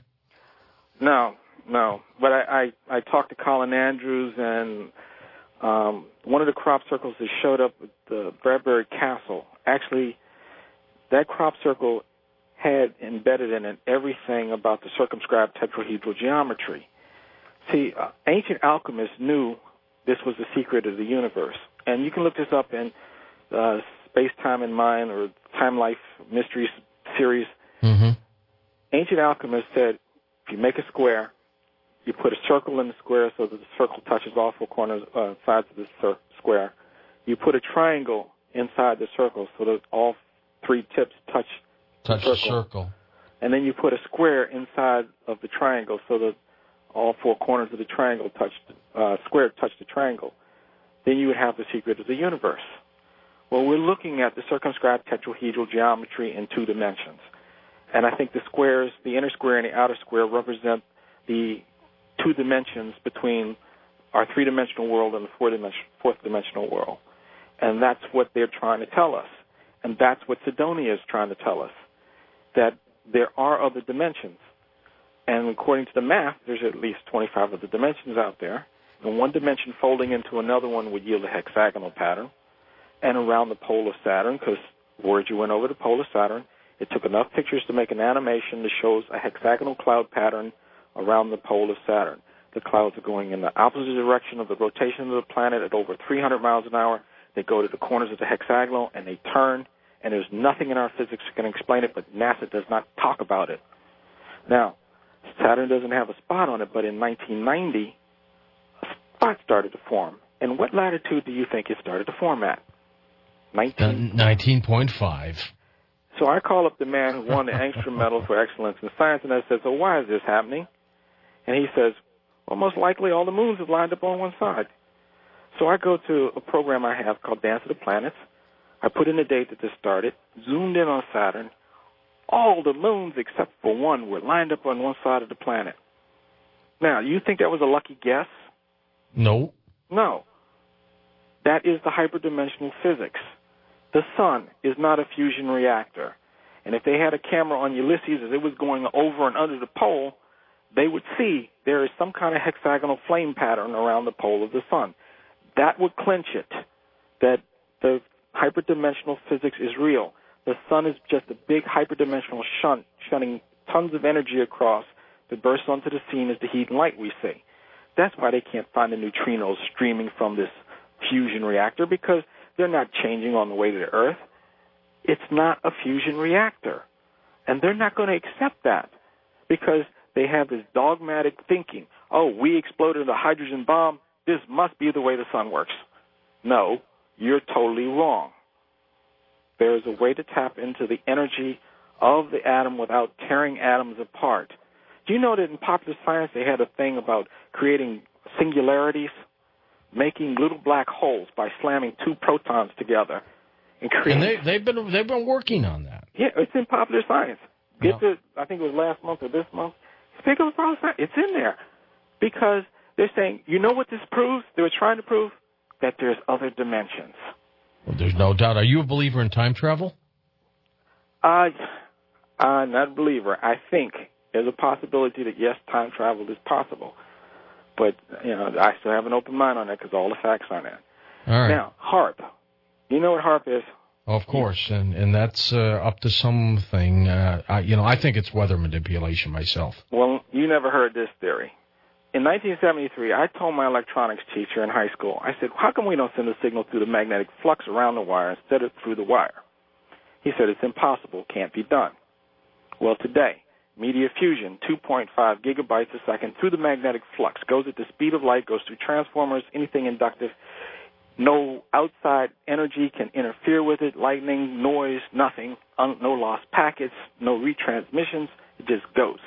No, no. But I, I, I talked to Colin Andrews, and um, one of the crop circles that showed up at the Bradbury Castle, actually, that crop circle had embedded in it everything about the circumscribed tetrahedral geometry. See, uh, ancient alchemists knew this was the secret of the universe. And you can look this up in uh, Space, Time, and Mind or Time Life Mysteries series. Mm-hmm. Ancient alchemists said, if you make a square, you put a circle in the square so that the circle touches all four corners, uh, sides of the cir- square. You put a triangle inside the circle so that all three tips touch Touch the the circle. circle. And then you put a square inside of the triangle so that all four corners of the triangle touch, uh, square touch the triangle. Then you would have the secret of the universe. Well, we're looking at the circumscribed tetrahedral geometry in two dimensions. And I think the squares, the inner square and the outer square, represent the two dimensions between our three-dimensional world and the four-dimension, fourth-dimensional world. And that's what they're trying to tell us. And that's what Cydonia is trying to tell us, that there are other dimensions. And according to the math, there's at least twenty-five other dimensions out there. And one dimension folding into another one would yield a hexagonal pattern. And around the pole of Saturn, because Voyager went over the pole of Saturn, it took enough pictures to make an animation that shows a hexagonal cloud pattern around the pole of Saturn. The clouds are going in the opposite direction of the rotation of the planet at over three hundred miles an hour. They go to the corners of the hexagonal, and they turn, and there's nothing in our physics that can explain it, but NASA does not talk about it. Now, Saturn doesn't have a spot on it, but in nineteen ninety, a spot started to form. And what latitude do you think it started to form at? nineteen point five. So I call up the man who won the Angstrom Medal for Excellence in Science, and I said, so why is this happening? And he says, well, most likely all the moons have lined up on one side. So I go to a program I have called Dance of the Planets. I put in the date that this started, zoomed in on Saturn. All the moons except for one were lined up on one side of the planet. Now, you think that was a lucky guess? No. No. That is the hyperdimensional physics. The sun is not a fusion reactor. And if they had a camera on Ulysses as it was going over and under the pole, they would see there is some kind of hexagonal flame pattern around the pole of the sun. That would clinch it, that the hyperdimensional physics is real. The sun is just a big hyperdimensional shunt, shunting tons of energy across that bursts onto the scene as the heat and light we see. That's why they can't find the neutrinos streaming from this fusion reactor, because they're not changing on the way to the Earth. It's not a fusion reactor. And they're not going to accept that because they have this dogmatic thinking. Oh, we exploded a hydrogen bomb. This must be the way the sun works. No, you're totally wrong. There is a way to tap into the energy of the atom without tearing atoms apart. Do you know that in popular science they had a thing about creating singularities, making little black holes by slamming two protons together and creating? And they, they've been they've been working on that. Yeah, it's in popular science. Get Yeah. to, I think it was last month or this month. Speak of popular science. It's in there because they're saying, you know what this proves? They were trying to prove that there's other dimensions. Well, there's no doubt. Are you a believer in time travel? Uh, I'm not a believer. I think there's a possibility that, yes, time travel is possible. But, you know, I still have an open mind on that because all the facts aren't there. All right. Now, HAARP. You know what HAARP is? Of course, and and that's uh, up to something. Uh, I, you know, I think it's weather manipulation myself. Well, you never heard this theory. In nineteen seventy-three, I told my electronics teacher in high school, I said, how come we don't send a signal through the magnetic flux around the wire instead of through the wire? He said, it's impossible, can't be done. Well, today, media fusion, two point five gigabytes a second through the magnetic flux. Goes at the speed of light, goes through transformers, anything inductive. No outside energy can interfere with it, lightning, noise, nothing, un- no lost packets, no retransmissions. It just goes.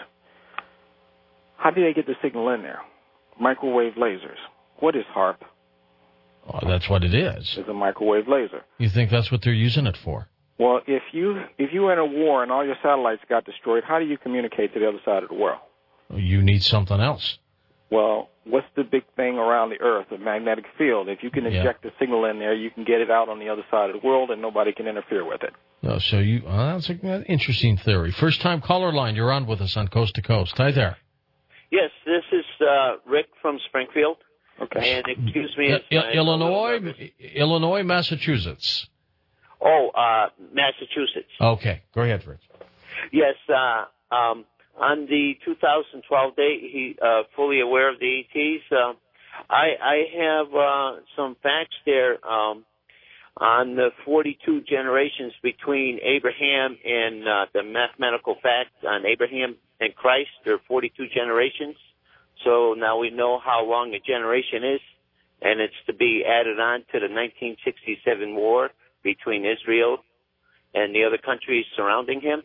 How do they get the signal in there? Microwave lasers. What is HAARP? Oh, that's what it is. It's a microwave laser. You think that's what they're using it for? Well, if you if you were in a war and all your satellites got destroyed, how do you communicate to the other side of the world? You need something else. Well, what's the big thing around the Earth? The magnetic field. If you can inject yeah. the signal in there, you can get it out on the other side of the world, and nobody can interfere with it. Oh, so you well, that's an interesting theory. First-time caller line, you're on with us on Coast to Coast. Hi there. Yes, this is uh, Rick from Springfield. Okay. And excuse me. I- I- Illinois, Illinois, Massachusetts. Oh, uh, Massachusetts. Okay, go ahead, Rich. Yes, uh, um, on the two thousand twelve date, he uh, fully aware of the E Ts. Uh, I, I have uh, some facts there um, on the forty-two generations between Abraham and uh, the mathematical fact on Abraham and Christ. There are forty-two generations. So now we know how long a generation is, and it's to be added on to the nineteen sixty-seven war between Israel and the other countries surrounding him.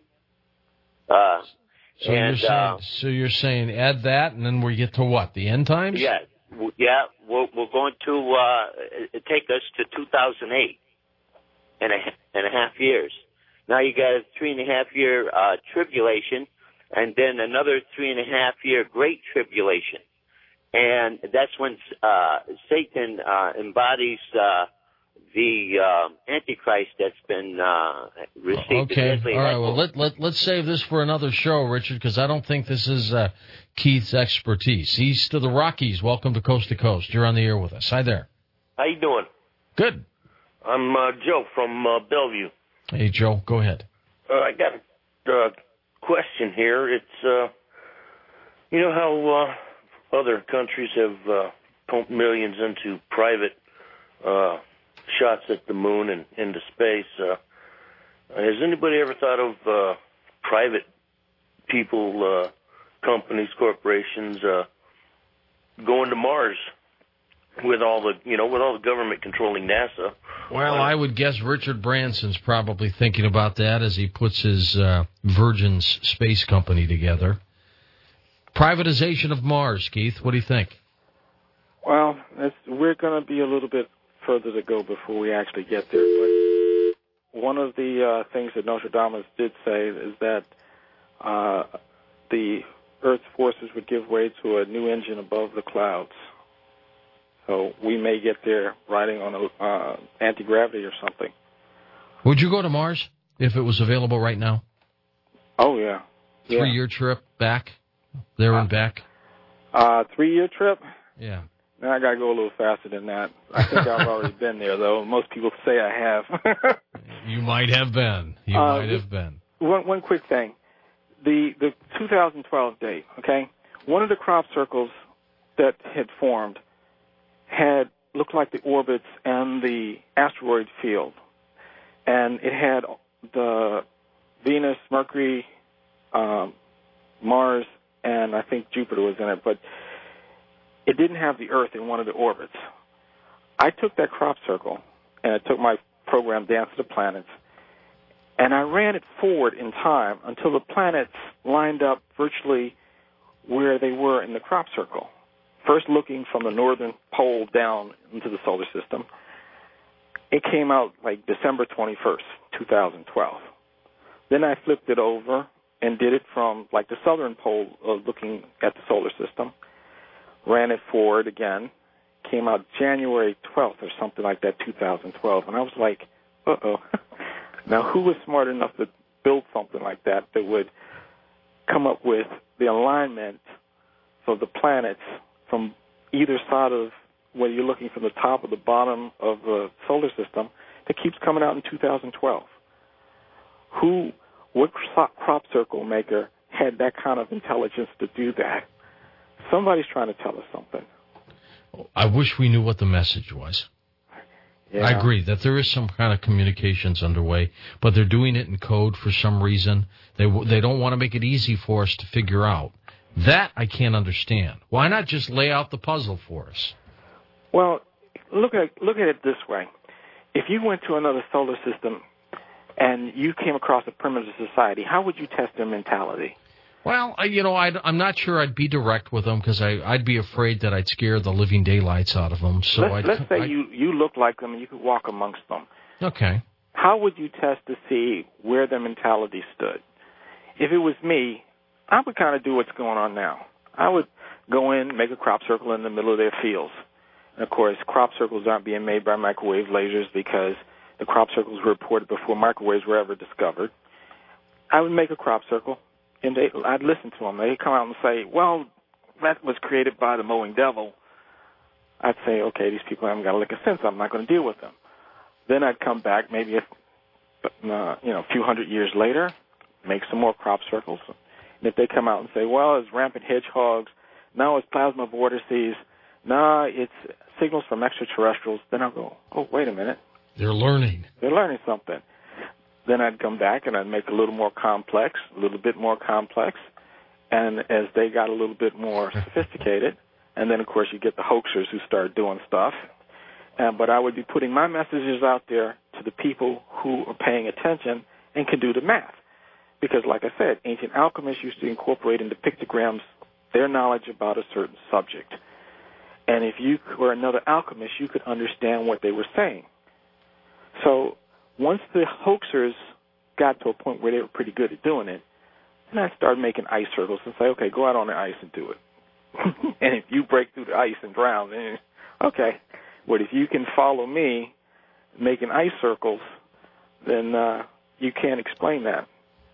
Uh, so, and, you're saying, uh, so you're saying add that, and then we get to what, the end times? Yeah, w- yeah. We're, we're going to uh, take us to two thousand eight and a, and a half years. Now you got a three and a half year uh, tribulation, and then another three and a half year great tribulation. And that's when uh, Satan uh, embodies uh, the uh, Antichrist that's been uh, received. Okay, all right. Well, let, let, let's save this for another show, Richard, because I don't think this is uh, Keith's expertise. East of the Rockies, welcome to Coast to Coast. You're on the air with us. Hi there. How you doing? Good. I'm uh, Joe from uh, Bellevue. Hey, Joe, go ahead. Uh, I got a uh, question here. It's, uh, you know how uh, other countries have uh, pumped millions into private uh, shots at the moon and into space. Uh, has anybody ever thought of uh, private people, uh, companies, corporations uh, going to Mars with all the, you know, with all the government controlling NASA? Well, I would guess Richard Branson's probably thinking about that as he puts his uh, Virgin's space company together. Privatization of Mars, Keith. What do you think? Well, it's, we're going to be a little bit further to go before we actually get there. But one of the uh, things that Nostradamus did say is that uh, the Earth's forces would give way to a new engine above the clouds. So we may get there riding on a uh, anti-gravity or something. Would you go to Mars if it was available right now? Oh, yeah. yeah. Three-year trip back, there uh, and back? Uh, three-year trip? Yeah. Now I got to go a little faster than that. I think I've already been there, though. Most people say I have. You might have been. You uh, might have been. One, one quick thing. The, the two thousand twelve date, okay? One of the crop circles that had formed had looked like the orbits and the asteroid field. And it had the Venus, Mercury, um, Mars, and I think Jupiter was in it, but it didn't have the Earth in one of the orbits. I took that crop circle, and I took my program, Dance of the Planets, and I ran it forward in time until the planets lined up virtually where they were in the crop circle. First looking from the northern pole down into the solar system. It came out like December twenty-first, twenty twelve. Then I flipped it over and did it from like the southern pole uh, looking at the solar system. Ran it forward again. Came out January twelfth or something like that, two thousand twelve. And I was like, uh-oh. Now, who was smart enough to build something like that that would come up with the alignment of the planets from either side of, whether you're looking from the top or the bottom of the solar system, that keeps coming out in two thousand twelve? Who, what crop circle maker had that kind of intelligence to do that? Somebody's trying to tell us something. I wish we knew what the message was. Yeah. I agree that there is some kind of communications underway, but they're doing it in code for some reason. They they don't want to make it easy for us to figure out. That I can't understand. Why not just lay out the puzzle for us? Well, look at look at it this way. If you went to another solar system and you came across a primitive society, how would you test their mentality? Well, I, you know, I'd, I'm not sure I'd be direct with them because I'd be afraid that I'd scare the living daylights out of them. So let's, I'd, let's say I'd, you, you look like them and you could walk amongst them. Okay. How would you test to see where their mentality stood? If it was me, I would kind of do what's going on now. I would go in, make a crop circle in the middle of their fields. And, of course, crop circles aren't being made by microwave lasers because the crop circles were reported before microwaves were ever discovered. I would make a crop circle, and they, I'd listen to them. They'd come out and say, well, that was created by the mowing devil. I'd say, okay, these people haven't got a lick of sense. I'm not going to deal with them. Then I'd come back maybe a, uh, you know, a few hundred years later, make some more crop circles. And if they come out and say, well, it's rampant hedgehogs, no, it's plasma vortices, no, it's signals from extraterrestrials, then I'll go, oh, wait a minute. They're learning. They're learning something. Then I'd come back and I'd make a little more complex, a little bit more complex. And as they got a little bit more sophisticated, and then, of course, you get the hoaxers who start doing stuff. And, but I would be putting my messages out there to the people who are paying attention and can do the math. Because, like I said, ancient alchemists used to incorporate into pictograms their knowledge about a certain subject. And if you were another alchemist, you could understand what they were saying. So once the hoaxers got to a point where they were pretty good at doing it, then I started making ice circles and say, okay, go out on the ice and do it. And if you break through the ice and drown, then okay. But if you can follow me making ice circles, then uh, you can't explain that.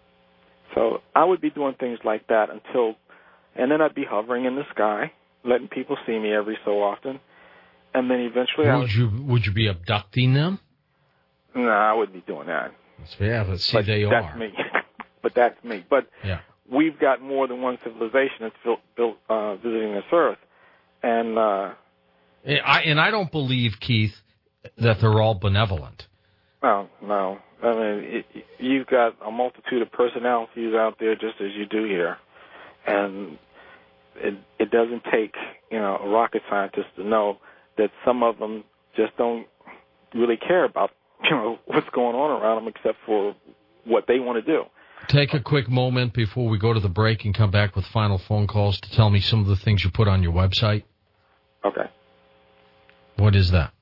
So I would be doing things like that until, and then I'd be hovering in the sky, letting people see me every so often, and then eventually would I would... you would you be abducting them? No, I wouldn't be doing that. Yeah, but see, but they that's are. Me. But that's me. But yeah. We've got more than one civilization that's built, built uh, visiting this earth, and uh, I and I don't believe, Keith, that they're all benevolent. No, no. I mean, it, you've got a multitude of personalities out there, just as you do here, and it it doesn't take you know a rocket scientist to know that some of them just don't really care about you know what's going on around them except for what they want to do. Take a quick moment before we go to the break and come back with final phone calls to tell me some of the things you put on your website. Okay. What is that?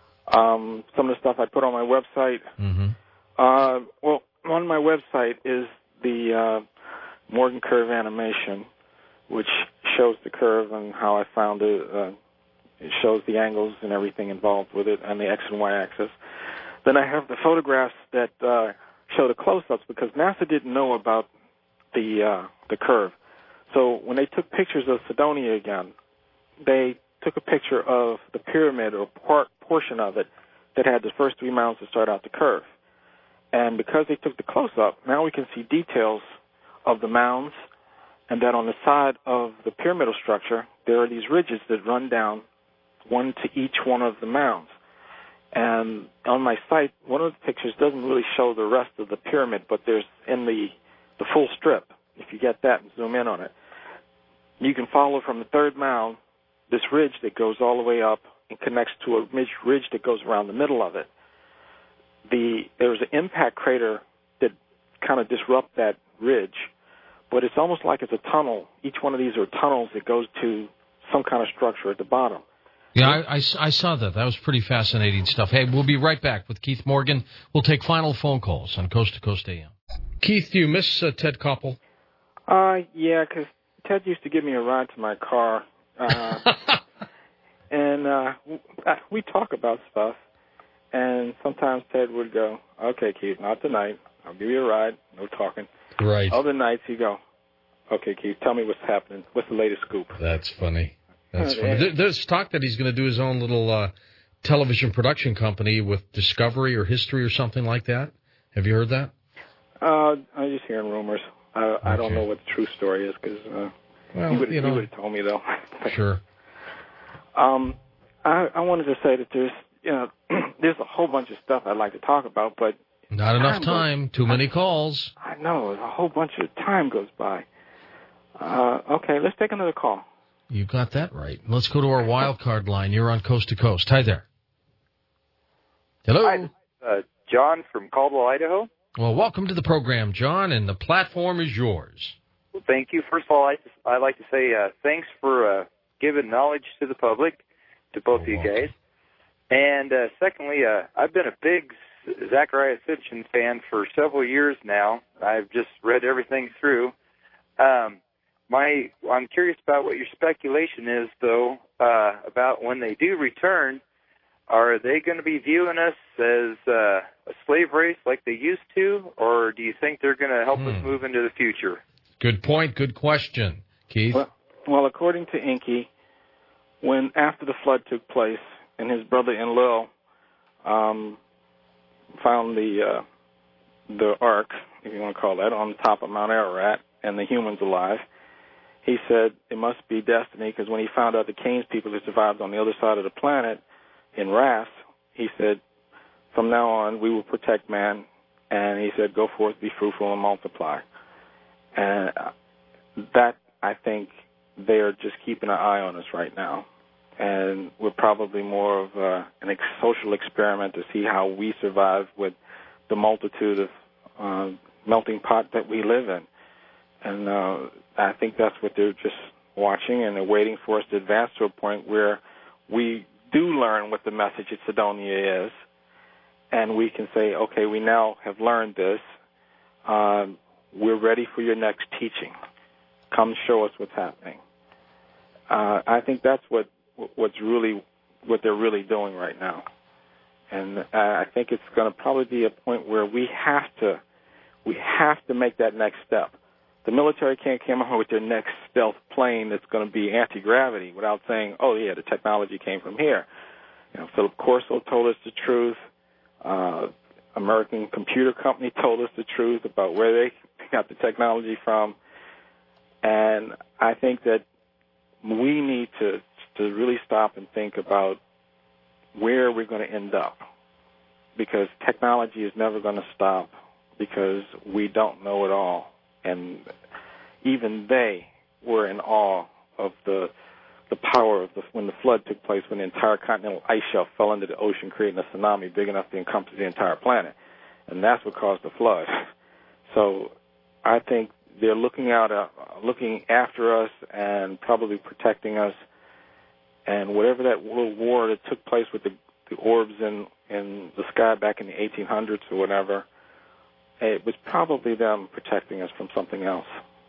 Um, some of the stuff I put on my website. Mm-hmm. Uh, well, on my website is the uh, Morgan curve animation, which shows the curve and how I found it. Uh, it shows the angles and everything involved with it and the X and Y axis. Then I have the photographs that uh, show the close-ups because NASA didn't know about the uh, the curve. So when they took pictures of Cydonia again, they took a picture of the pyramid or part, portion of it that had the first three mounds to start out the curve. And because they took the close-up, now we can see details of the mounds, and that on the side of the pyramidal structure, there are these ridges that run down, one to each one of the mounds. And on my site, one of the pictures doesn't really show the rest of the pyramid, but there's in the, the full strip, if you get that and zoom in on it, you can follow from the third mound this ridge that goes all the way up and connects to a ridge that goes around the middle of it. The There's an impact crater that kind of disrupt that ridge, but it's almost like it's a tunnel. Each one of these are tunnels that goes to some kind of structure at the bottom. Yeah, I, I, I saw that. That was pretty fascinating stuff. Hey, we'll be right back with Keith Morgan. We'll take final phone calls on Coast to Coast A M. Keith, do you miss uh, Ted Koppel? Uh, yeah, because Ted used to give me a ride to my car. Uh, and uh, we talk about stuff, and sometimes Ted would go, okay, Keith, not tonight. I'll give you a ride. No talking. Right. Other nights he'd go, okay, Keith, tell me what's happening. What's the latest scoop? That's funny. That's funny. There, there's talk that he's going to do his own little uh, television production company with Discovery or History or something like that. Have you heard that? Uh, I'm just hearing rumors. I, okay. I don't know what the true story is because uh, well, he would you know, have told me, though. Sure. Um, I, I wanted to say that there's you know, there's a whole bunch of stuff I'd like to talk about, but not enough time. time. Goes, Too many calls. I know. A whole bunch of time goes by. Uh, okay, let's take another call. You got that right. Let's go to our wild card line. You're on Coast to Coast. Hi there. Hello. Hi, uh, John from Caldwell, Idaho. Well, welcome to the program, John, and the platform is yours. Well, thank you. First of all, I just, I'd like to say uh, thanks for uh, giving knowledge to the public, to both of you guys. And uh, secondly, uh, I've been a big Zecharia Sitchin fan for several years now. I've just read everything through. Um, my, I'm curious about what your speculation is, though, uh, about when they do return. Are they going to be viewing us as uh, a slave race like they used to, or do you think they're going to help hmm. us move into the future? Good point. Good question. Keith? Well, well, according to Inky, when after the flood took place and his brother Enlil um, found the uh, the ark, if you want to call that, on the top of Mount Ararat and the humans alive, he said it must be destiny, because when he found out the Cain's people had survived on the other side of the planet in Ras, he said, from now on, we will protect man, and he said, go forth, be fruitful, and multiply. And that, I think, they are just keeping an eye on us right now. And we're probably more of uh, an ex- social experiment to see how we survive with the multitude of uh, melting pot that we live in. And uh, I think that's what they're just watching, and they're waiting for us to advance to a point where we do learn what the message at Cydonia is, and we can say, okay, we now have learned this. Um, we're ready for your next teaching. Come show us what's happening. Uh, I think that's what what's really what they're really doing right now, and I think it's going to probably be a point where we have to we have to make that next step. The military can't come out with their next stealth plane that's going to be anti-gravity without saying, oh, yeah, the technology came from here. You know, Philip Corso told us the truth. Uh, American Computer Company told us the truth about where they got the technology from. And I think that we need to, to really stop and think about where we're going to end up, because technology is never going to stop, because we don't know it all. And even they were in awe of the the power of the, when the flood took place, when the entire continental ice shelf fell into the ocean, creating a tsunami big enough to encompass the entire planet. And that's what caused the flood. So I think they're looking out, uh, looking after us and probably protecting us. And whatever that world war that took place with the, the orbs in, in the sky back in the eighteen hundreds or whatever, it was probably them protecting us from something else.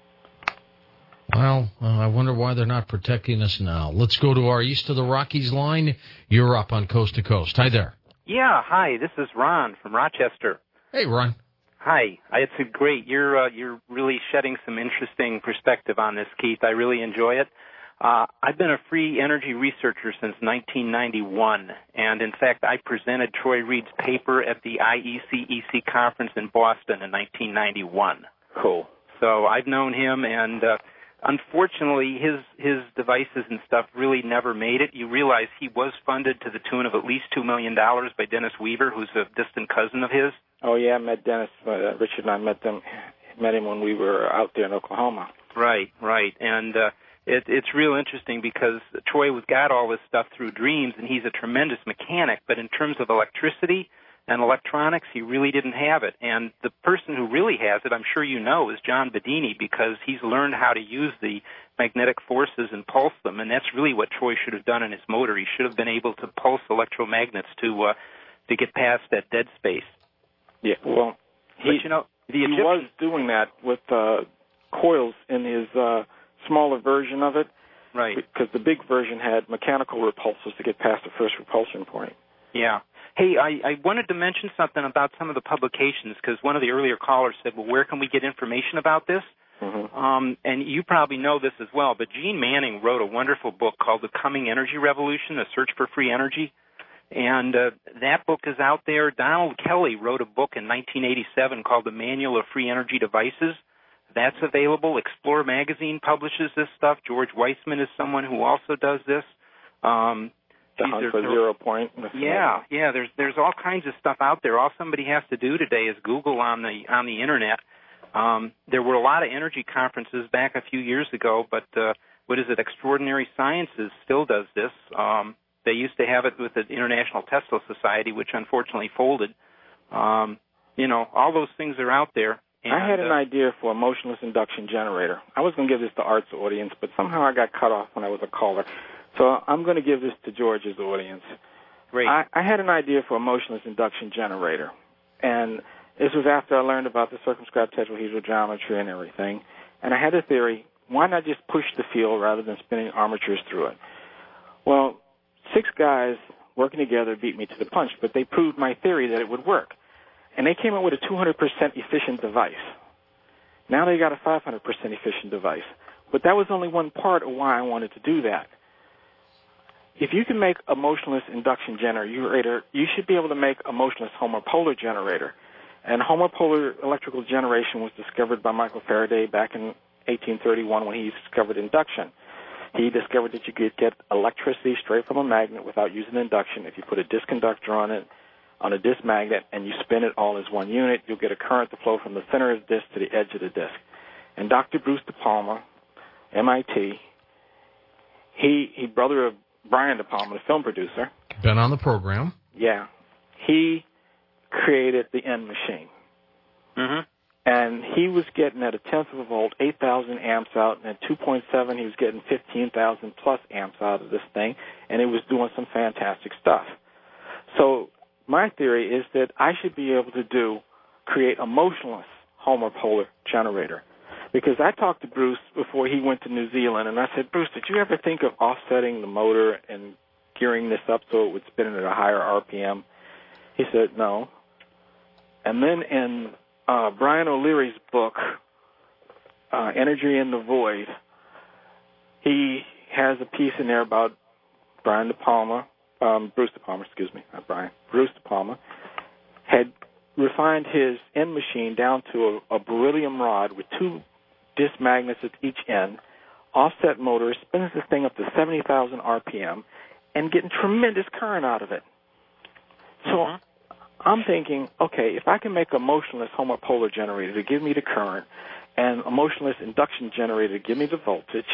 Well, uh, I wonder why they're not protecting us now. Let's go to our East of the Rockies line. You're up on Coast to Coast. Hi there. Yeah, hi. This is Ron from Rochester. Hey, Ron. Hi. It's a great. You're uh, you're really shedding some interesting perspective on this, Keith. I really enjoy it. Uh, I've been a free energy researcher since nineteen ninety-one, and in fact, I presented Troy Reed's paper at the I E C E C conference in Boston in nineteen ninety-one. Cool. So I've known him, and uh, unfortunately, his his devices and stuff really never made it. You realize he was funded to the tune of at least two million dollars by Dennis Weaver, who's a distant cousin of his. Oh yeah, I met Dennis. Uh, Richard and I met them, met him when we were out there in Oklahoma. Right, right, and. Uh, It, it's real interesting because Troy was got all this stuff through dreams, and he's a tremendous mechanic, but in terms of electricity and electronics, he really didn't have it. And the person who really has it, I'm sure you know, is John Bedini, because he's learned how to use the magnetic forces and pulse them, and that's really what Troy should have done in his motor. He should have been able to pulse electromagnets to uh, to get past that dead space. Yeah, well, he, but, you know, the he Egyptians, was doing that with uh, coils in his uh, smaller version of it. Right. Because the big version had mechanical repulsors to get past the first repulsion point. Yeah. Hey, I, I wanted to mention something about some of the publications, because one of the earlier callers said, well, where can we get information about this? Mm-hmm. Um, and you probably know this as well, but Gene Manning wrote a wonderful book called The Coming Energy Revolution, A Search for Free Energy. And uh, that book is out there. Donald Kelly wrote a book in nineteen eighty-seven called The Manual of Free Energy Devices. That's available. Explorer Magazine publishes this stuff. George Weissman is someone who also does this. Um, The hunt for zero point. Yeah, yeah. There's there's all kinds of stuff out there. All somebody has to do today is Google on the on the internet. Um, there were a lot of energy conferences back a few years ago, but uh, what is it? Extraordinary Sciences still does this. Um, they used to have it with the International Tesla Society, which unfortunately folded. Um, you know, all those things are out there. And, I had an uh, idea for a motionless induction generator. I was going to give this to Art's audience, but somehow I got cut off when I was a caller. So I'm going to give this to George's audience. Great. I, I had an idea for a motionless induction generator, and this was after I learned about the circumscribed tetrahedral geometry and everything. And I had a theory, why not just push the field rather than spinning armatures through it? Well, six guys working together beat me to the punch, but they proved my theory that it would work. And they came up with a two hundred percent efficient device. Now they got a five hundred percent efficient device. But that was only one part of why I wanted to do that. If you can make a motionless induction generator, you should be able to make a motionless homopolar generator. And homopolar electrical generation was discovered by Michael Faraday back in eighteen thirty-one when he discovered induction. He discovered that you could get electricity straight from a magnet without using induction. If you put a disc conductor on it, on a disc magnet, and you spin it all as one unit, you'll get a current to flow from the center of the disc to the edge of the disc. And Doctor Bruce De Palma, M I T, he, he brother of Brian De Palma, the film producer. Been on the program. Yeah. He created the N machine. Mm-hmm. And he was getting at a tenth of a volt, eight thousand amps out, and at two point seven he was getting fifteen thousand plus amps out of this thing, and it was doing some fantastic stuff. So my theory is that I should be able to do, create a motionless homopolar generator. Because I talked to Bruce before he went to New Zealand, and I said, Bruce, did you ever think of offsetting the motor and gearing this up so it would spin at a higher R P M? He said, no. And then in uh, Brian O'Leary's book, uh, Energy in the Void, he has a piece in there about Brian De Palma, um, Bruce De Palma, excuse me, not Brian, Bruce De Palma, had refined his end machine down to a, a beryllium rod with two disc magnets at each end, offset motor, spins this thing up to seventy thousand R P M, and getting tremendous current out of it. So mm-hmm. I'm thinking, okay, if I can make a motionless homopolar generator to give me the current and a motionless induction generator to give me the voltage,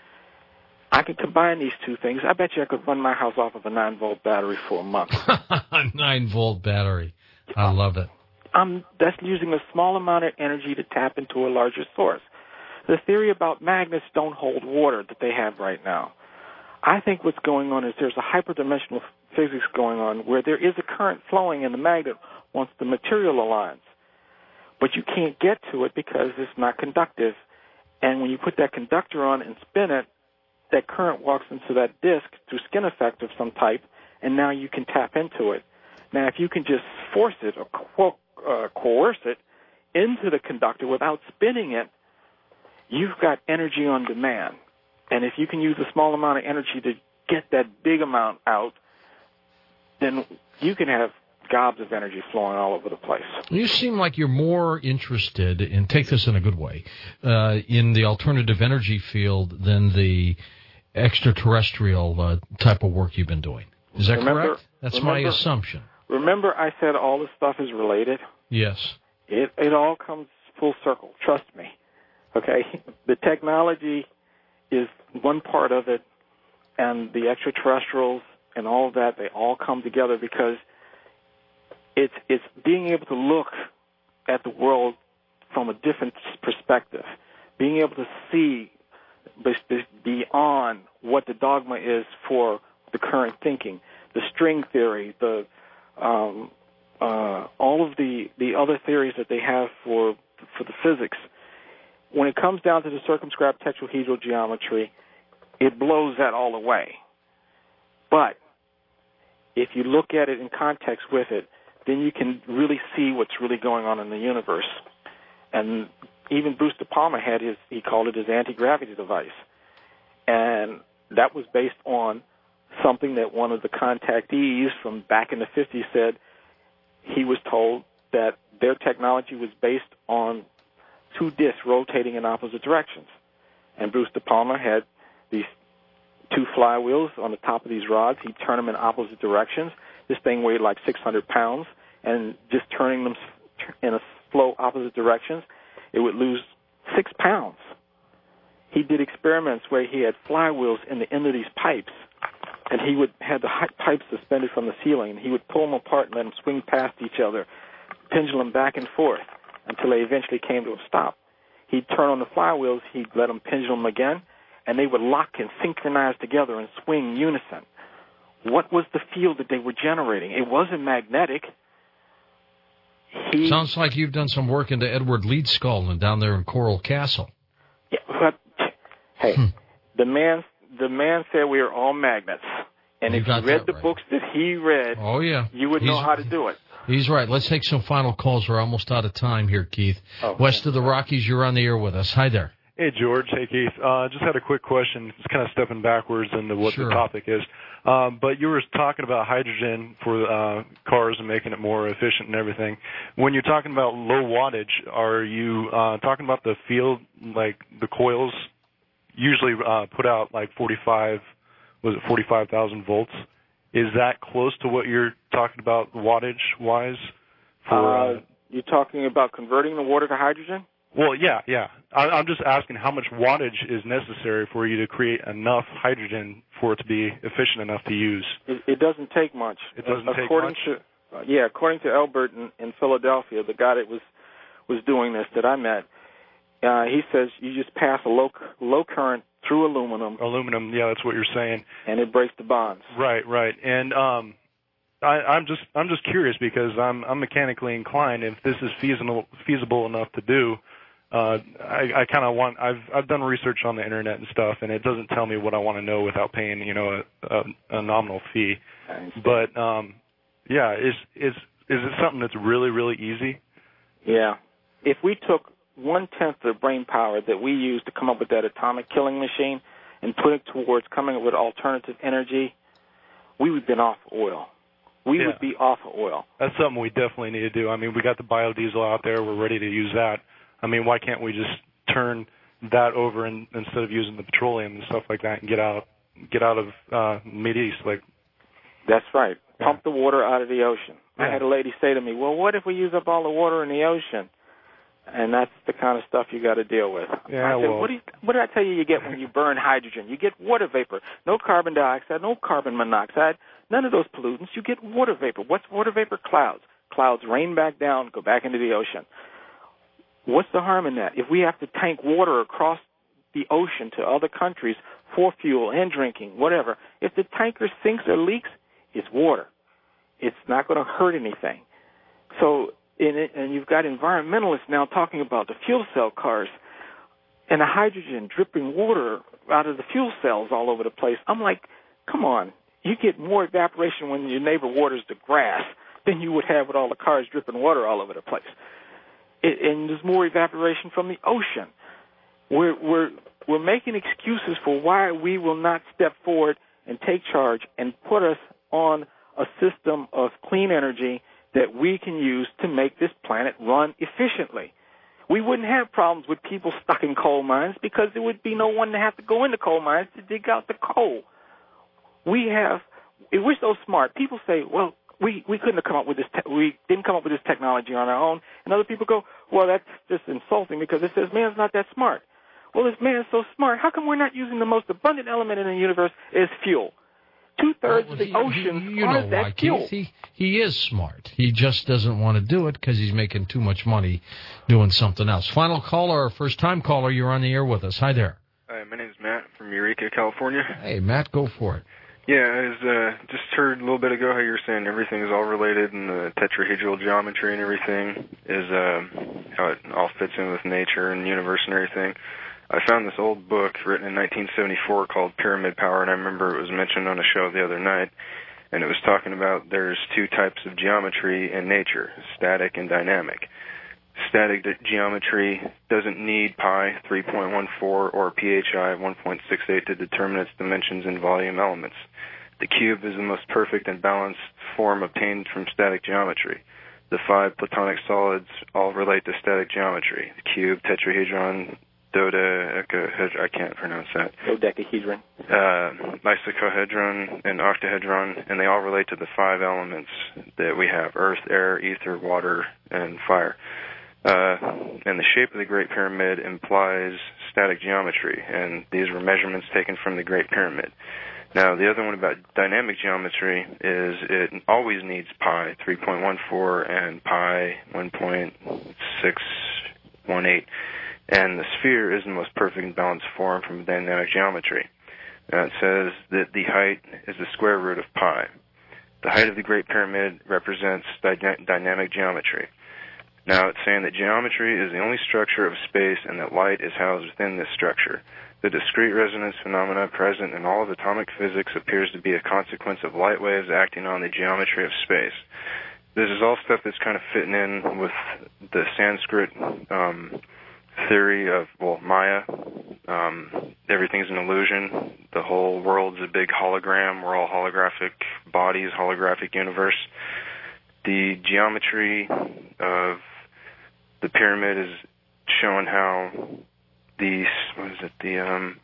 I can combine these two things. I bet you I could run my house off of a nine-volt battery for a month. A nine-volt battery. I love it. Um, that's using a small amount of energy to tap into a larger source. The theory about magnets don't hold water that they have right now. I think what's going on is there's a hyperdimensional physics going on where there is a current flowing in the magnet once the material aligns. But you can't get to it because it's not conductive. And when you put that conductor on and spin it, that current walks into that disc through skin effect of some type, and now you can tap into it. Now, if you can just force it or co- uh, coerce it into the conductor without spinning it, you've got energy on demand. And if you can use a small amount of energy to get that big amount out, then you can have gobs of energy flowing all over the place. You seem like you're more interested, and take this in a good way, uh, in the alternative energy field than the extraterrestrial uh, type of work you've been doing. Is that remember, correct? That's remember, my assumption. Remember I said all this stuff is related? Yes. It, it all comes full circle. Trust me. Okay? The technology is one part of it, and the extraterrestrials and all of that, they all come together because it's it's being able to look at the world from a different perspective, being able to see beyond what the dogma is for the current thinking, the string theory, the um, uh, all of the, the other theories that they have for for the physics. When it comes down to the circumscribed tetrahedral geometry, it blows that all away. But if you look at it in context with it, then you can really see what's really going on in the universe. And even Bruce De Palma had his, he called it his anti-gravity device. And that was based on something that one of the contactees from back in the fifties said. He was told that their technology was based on two discs rotating in opposite directions. And Bruce De Palma had these two flywheels on the top of these rods. He'd turn them in opposite directions. This thing weighed like six hundred pounds, and just turning them in a slow opposite directions, it would lose six pounds. He did experiments where he had flywheels in the end of these pipes, and he would have the pipes suspended from the ceiling, and he would pull them apart and let them swing past each other, pendulum back and forth, until they eventually came to a stop. He'd turn on the flywheels, he'd let them pendulum again, and they would lock and synchronize together and swing unison. What was the field that they were generating? It wasn't magnetic. He, Sounds like you've done some work into Edward Leedskalnin down there in Coral Castle. Yeah, but, hey, hmm. the man the man said we are all magnets. And you if you read the right. books that he read, oh, yeah. you would He's, know how to do it. He's right. Let's take some final calls. We're almost out of time here, Keith. Oh, West okay. of the Rockies, you're on the air with us. Hi there. Hey, George. Hey, Keith. Uh, just had a quick question. It's kind of stepping backwards into what sure. the topic is. Um, but you were talking about hydrogen for uh, cars and making it more efficient and everything. When you're talking about low wattage, are you uh, talking about the field, like the coils usually uh, put out like forty-five, was it forty-five thousand volts? Is that close to what you're talking about wattage-wise? For, uh, you're talking about converting the water to hydrogen? Well, yeah, yeah. I, I'm just asking how much wattage is necessary for you to create enough hydrogen for it to be efficient enough to use. It, it doesn't take much. It doesn't according take much? To, uh, yeah, according to Elbert in, in Philadelphia, the guy that was, was doing this that I met, uh, he says you just pass a low, low current through aluminum. Aluminum, yeah, that's what you're saying. And it breaks the bonds. Right, right. And um, I, I'm just I'm just curious because I'm I'm mechanically inclined. If this is feasible feasible enough to do, uh, I, I kind of want. I've I've done research on the internet and stuff, and it doesn't tell me what I want to know without paying you know a, a, a nominal fee. But um, yeah, is is is it something that's really really easy? Yeah, if we took one tenth of the brain power that we use to come up with that atomic killing machine and put it towards coming up with alternative energy, we would have been off oil. We yeah. would be off of oil. That's something we definitely need to do. I mean, we got the biodiesel out there. We're ready to use that. I mean, why can't we just turn that over and, instead of using the petroleum and stuff like that and get out get out of uh, Mideast? Like, that's right. Yeah. Pump the water out of the ocean. Yeah. I had a lady say to me, well, what if we use up all the water in the ocean? And that's the kind of stuff you got to deal with. Yeah, I said, well, what, do you, what did I tell you you get when you burn hydrogen? You get water vapor. No carbon dioxide, no carbon monoxide, none of those pollutants. You get water vapor. What's water vapor? Clouds. Clouds rain back down, go back into the ocean. What's the harm in that? If we have to tank water across the ocean to other countries for fuel and drinking, whatever, if the tanker sinks or leaks, it's water. It's not going to hurt anything. So... In it, and you've got environmentalists now talking about the fuel cell cars and the hydrogen dripping water out of the fuel cells all over the place. I'm like, come on. You get more evaporation when your neighbor waters the grass than you would have with all the cars dripping water all over the place. It, and there's more evaporation from the ocean. We're, we're, we're making excuses for why we will not step forward and take charge and put us on a system of clean energy that we can use to make this planet run efficiently. We wouldn't have problems with people stuck in coal mines because there would be no one to have to go into coal mines to dig out the coal. We have, we're so smart. People say, well, we, we couldn't have come up with this, te- we didn't come up with this technology on our own. And other people go, well, that's just insulting because it says man's not that smart. Well, this man is so smart. How come we're not using the most abundant element in the universe as fuel? Two-thirds well, of the he, ocean he, you are know that why, fuel. Keith. He, he is smart. He just doesn't want to do it because he's making too much money doing something else. Final caller, first-time caller, you're on the air with us. Hi there. Hi, my name's Matt from Eureka, California. Hey, Matt, go for it. Yeah, I was, uh, just heard a little bit ago how you were saying everything is all related and the tetrahedral geometry and everything is uh, how it all fits in with nature and the universe and everything. I found this old book written in nineteen seventy-four called Pyramid Power, and I remember it was mentioned on a show the other night, and it was talking about there's two types of geometry in nature, static and dynamic. Static de- geometry doesn't need pi three point one four or phi one point six eight to determine its dimensions and volume elements. The cube is the most perfect and balanced form obtained from static geometry. The five platonic solids all relate to static geometry: the cube, tetrahedron, dodecahedron, I can't pronounce that. Dodecahedron. Uh, icosahedron and octahedron, and they all relate to the five elements that we have: earth, air, ether, water, and fire. Uh, and the shape of the Great Pyramid implies static geometry, and these were measurements taken from the Great Pyramid. Now, the other one about dynamic geometry is it always needs pi three point one four and pi one point six one eight, and the sphere is the most perfect balanced form from dynamic geometry. Now, it says that the height is the square root of pi. The height of the Great Pyramid represents dy- dynamic geometry. Now, it's saying that geometry is the only structure of space and that light is housed within this structure. The discrete resonance phenomena present in all of atomic physics appears to be a consequence of light waves acting on the geometry of space. This is all stuff that's kind of fitting in with the Sanskrit um, theory of, well, Maya. Um, everything's an illusion. The whole world's a big hologram. We're all holographic bodies, holographic universe. The geometry of the pyramid is showing how the, what is it, the, um,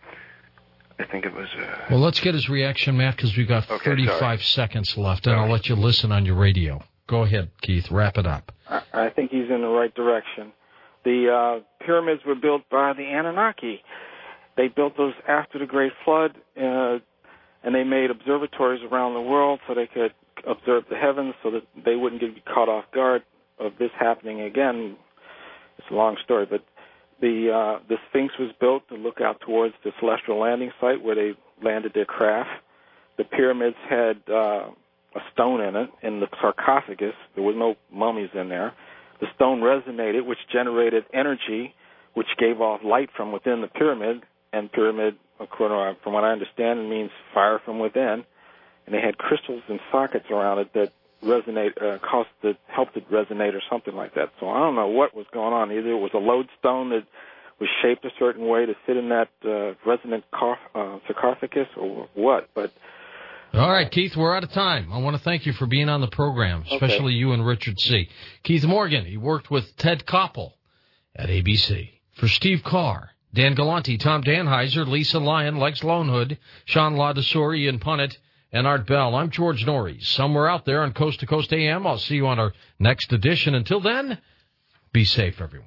I think it was... Uh, well, let's get his reaction, Matt, because we've got okay, thirty-five sorry. seconds left, and I'll let you listen on your radio. Go ahead, Keith. Wrap it up. I, I think he's in the right direction. The uh, pyramids were built by the Anunnaki. They built those after the Great Flood, uh, and they made observatories around the world so they could observe the heavens so that they wouldn't get caught off guard of this happening again. It's a long story, but the uh, the Sphinx was built to look out towards the celestial landing site where they landed their craft. The pyramids had uh, a stone in it, in the sarcophagus. There were no mummies in there. The stone resonated, which generated energy, which gave off light from within the pyramid, and pyramid, according to, from what I understand, it means fire from within. And they had crystals and sockets around it that resonate, uh, caused it, helped it resonate or something like that. So I don't know what was going on. Either it was a lodestone that was shaped a certain way to fit in that uh, resonant car- uh, sarcophagus or what. But all right, Keith, we're out of time. I want to thank you for being on the program, especially okay. you and Richard C. Keith Morgan, he worked with Ted Koppel at A B C. For Steve Carr, Dan Galante, Tom Danheiser, Lisa Lyon, Lex Lonehood, Sean Ladasori, Ian Punnett, and Art Bell. I'm George Norrie. Somewhere out there on Coast to Coast A M. I'll see you on our next edition. Until then, be safe, everyone.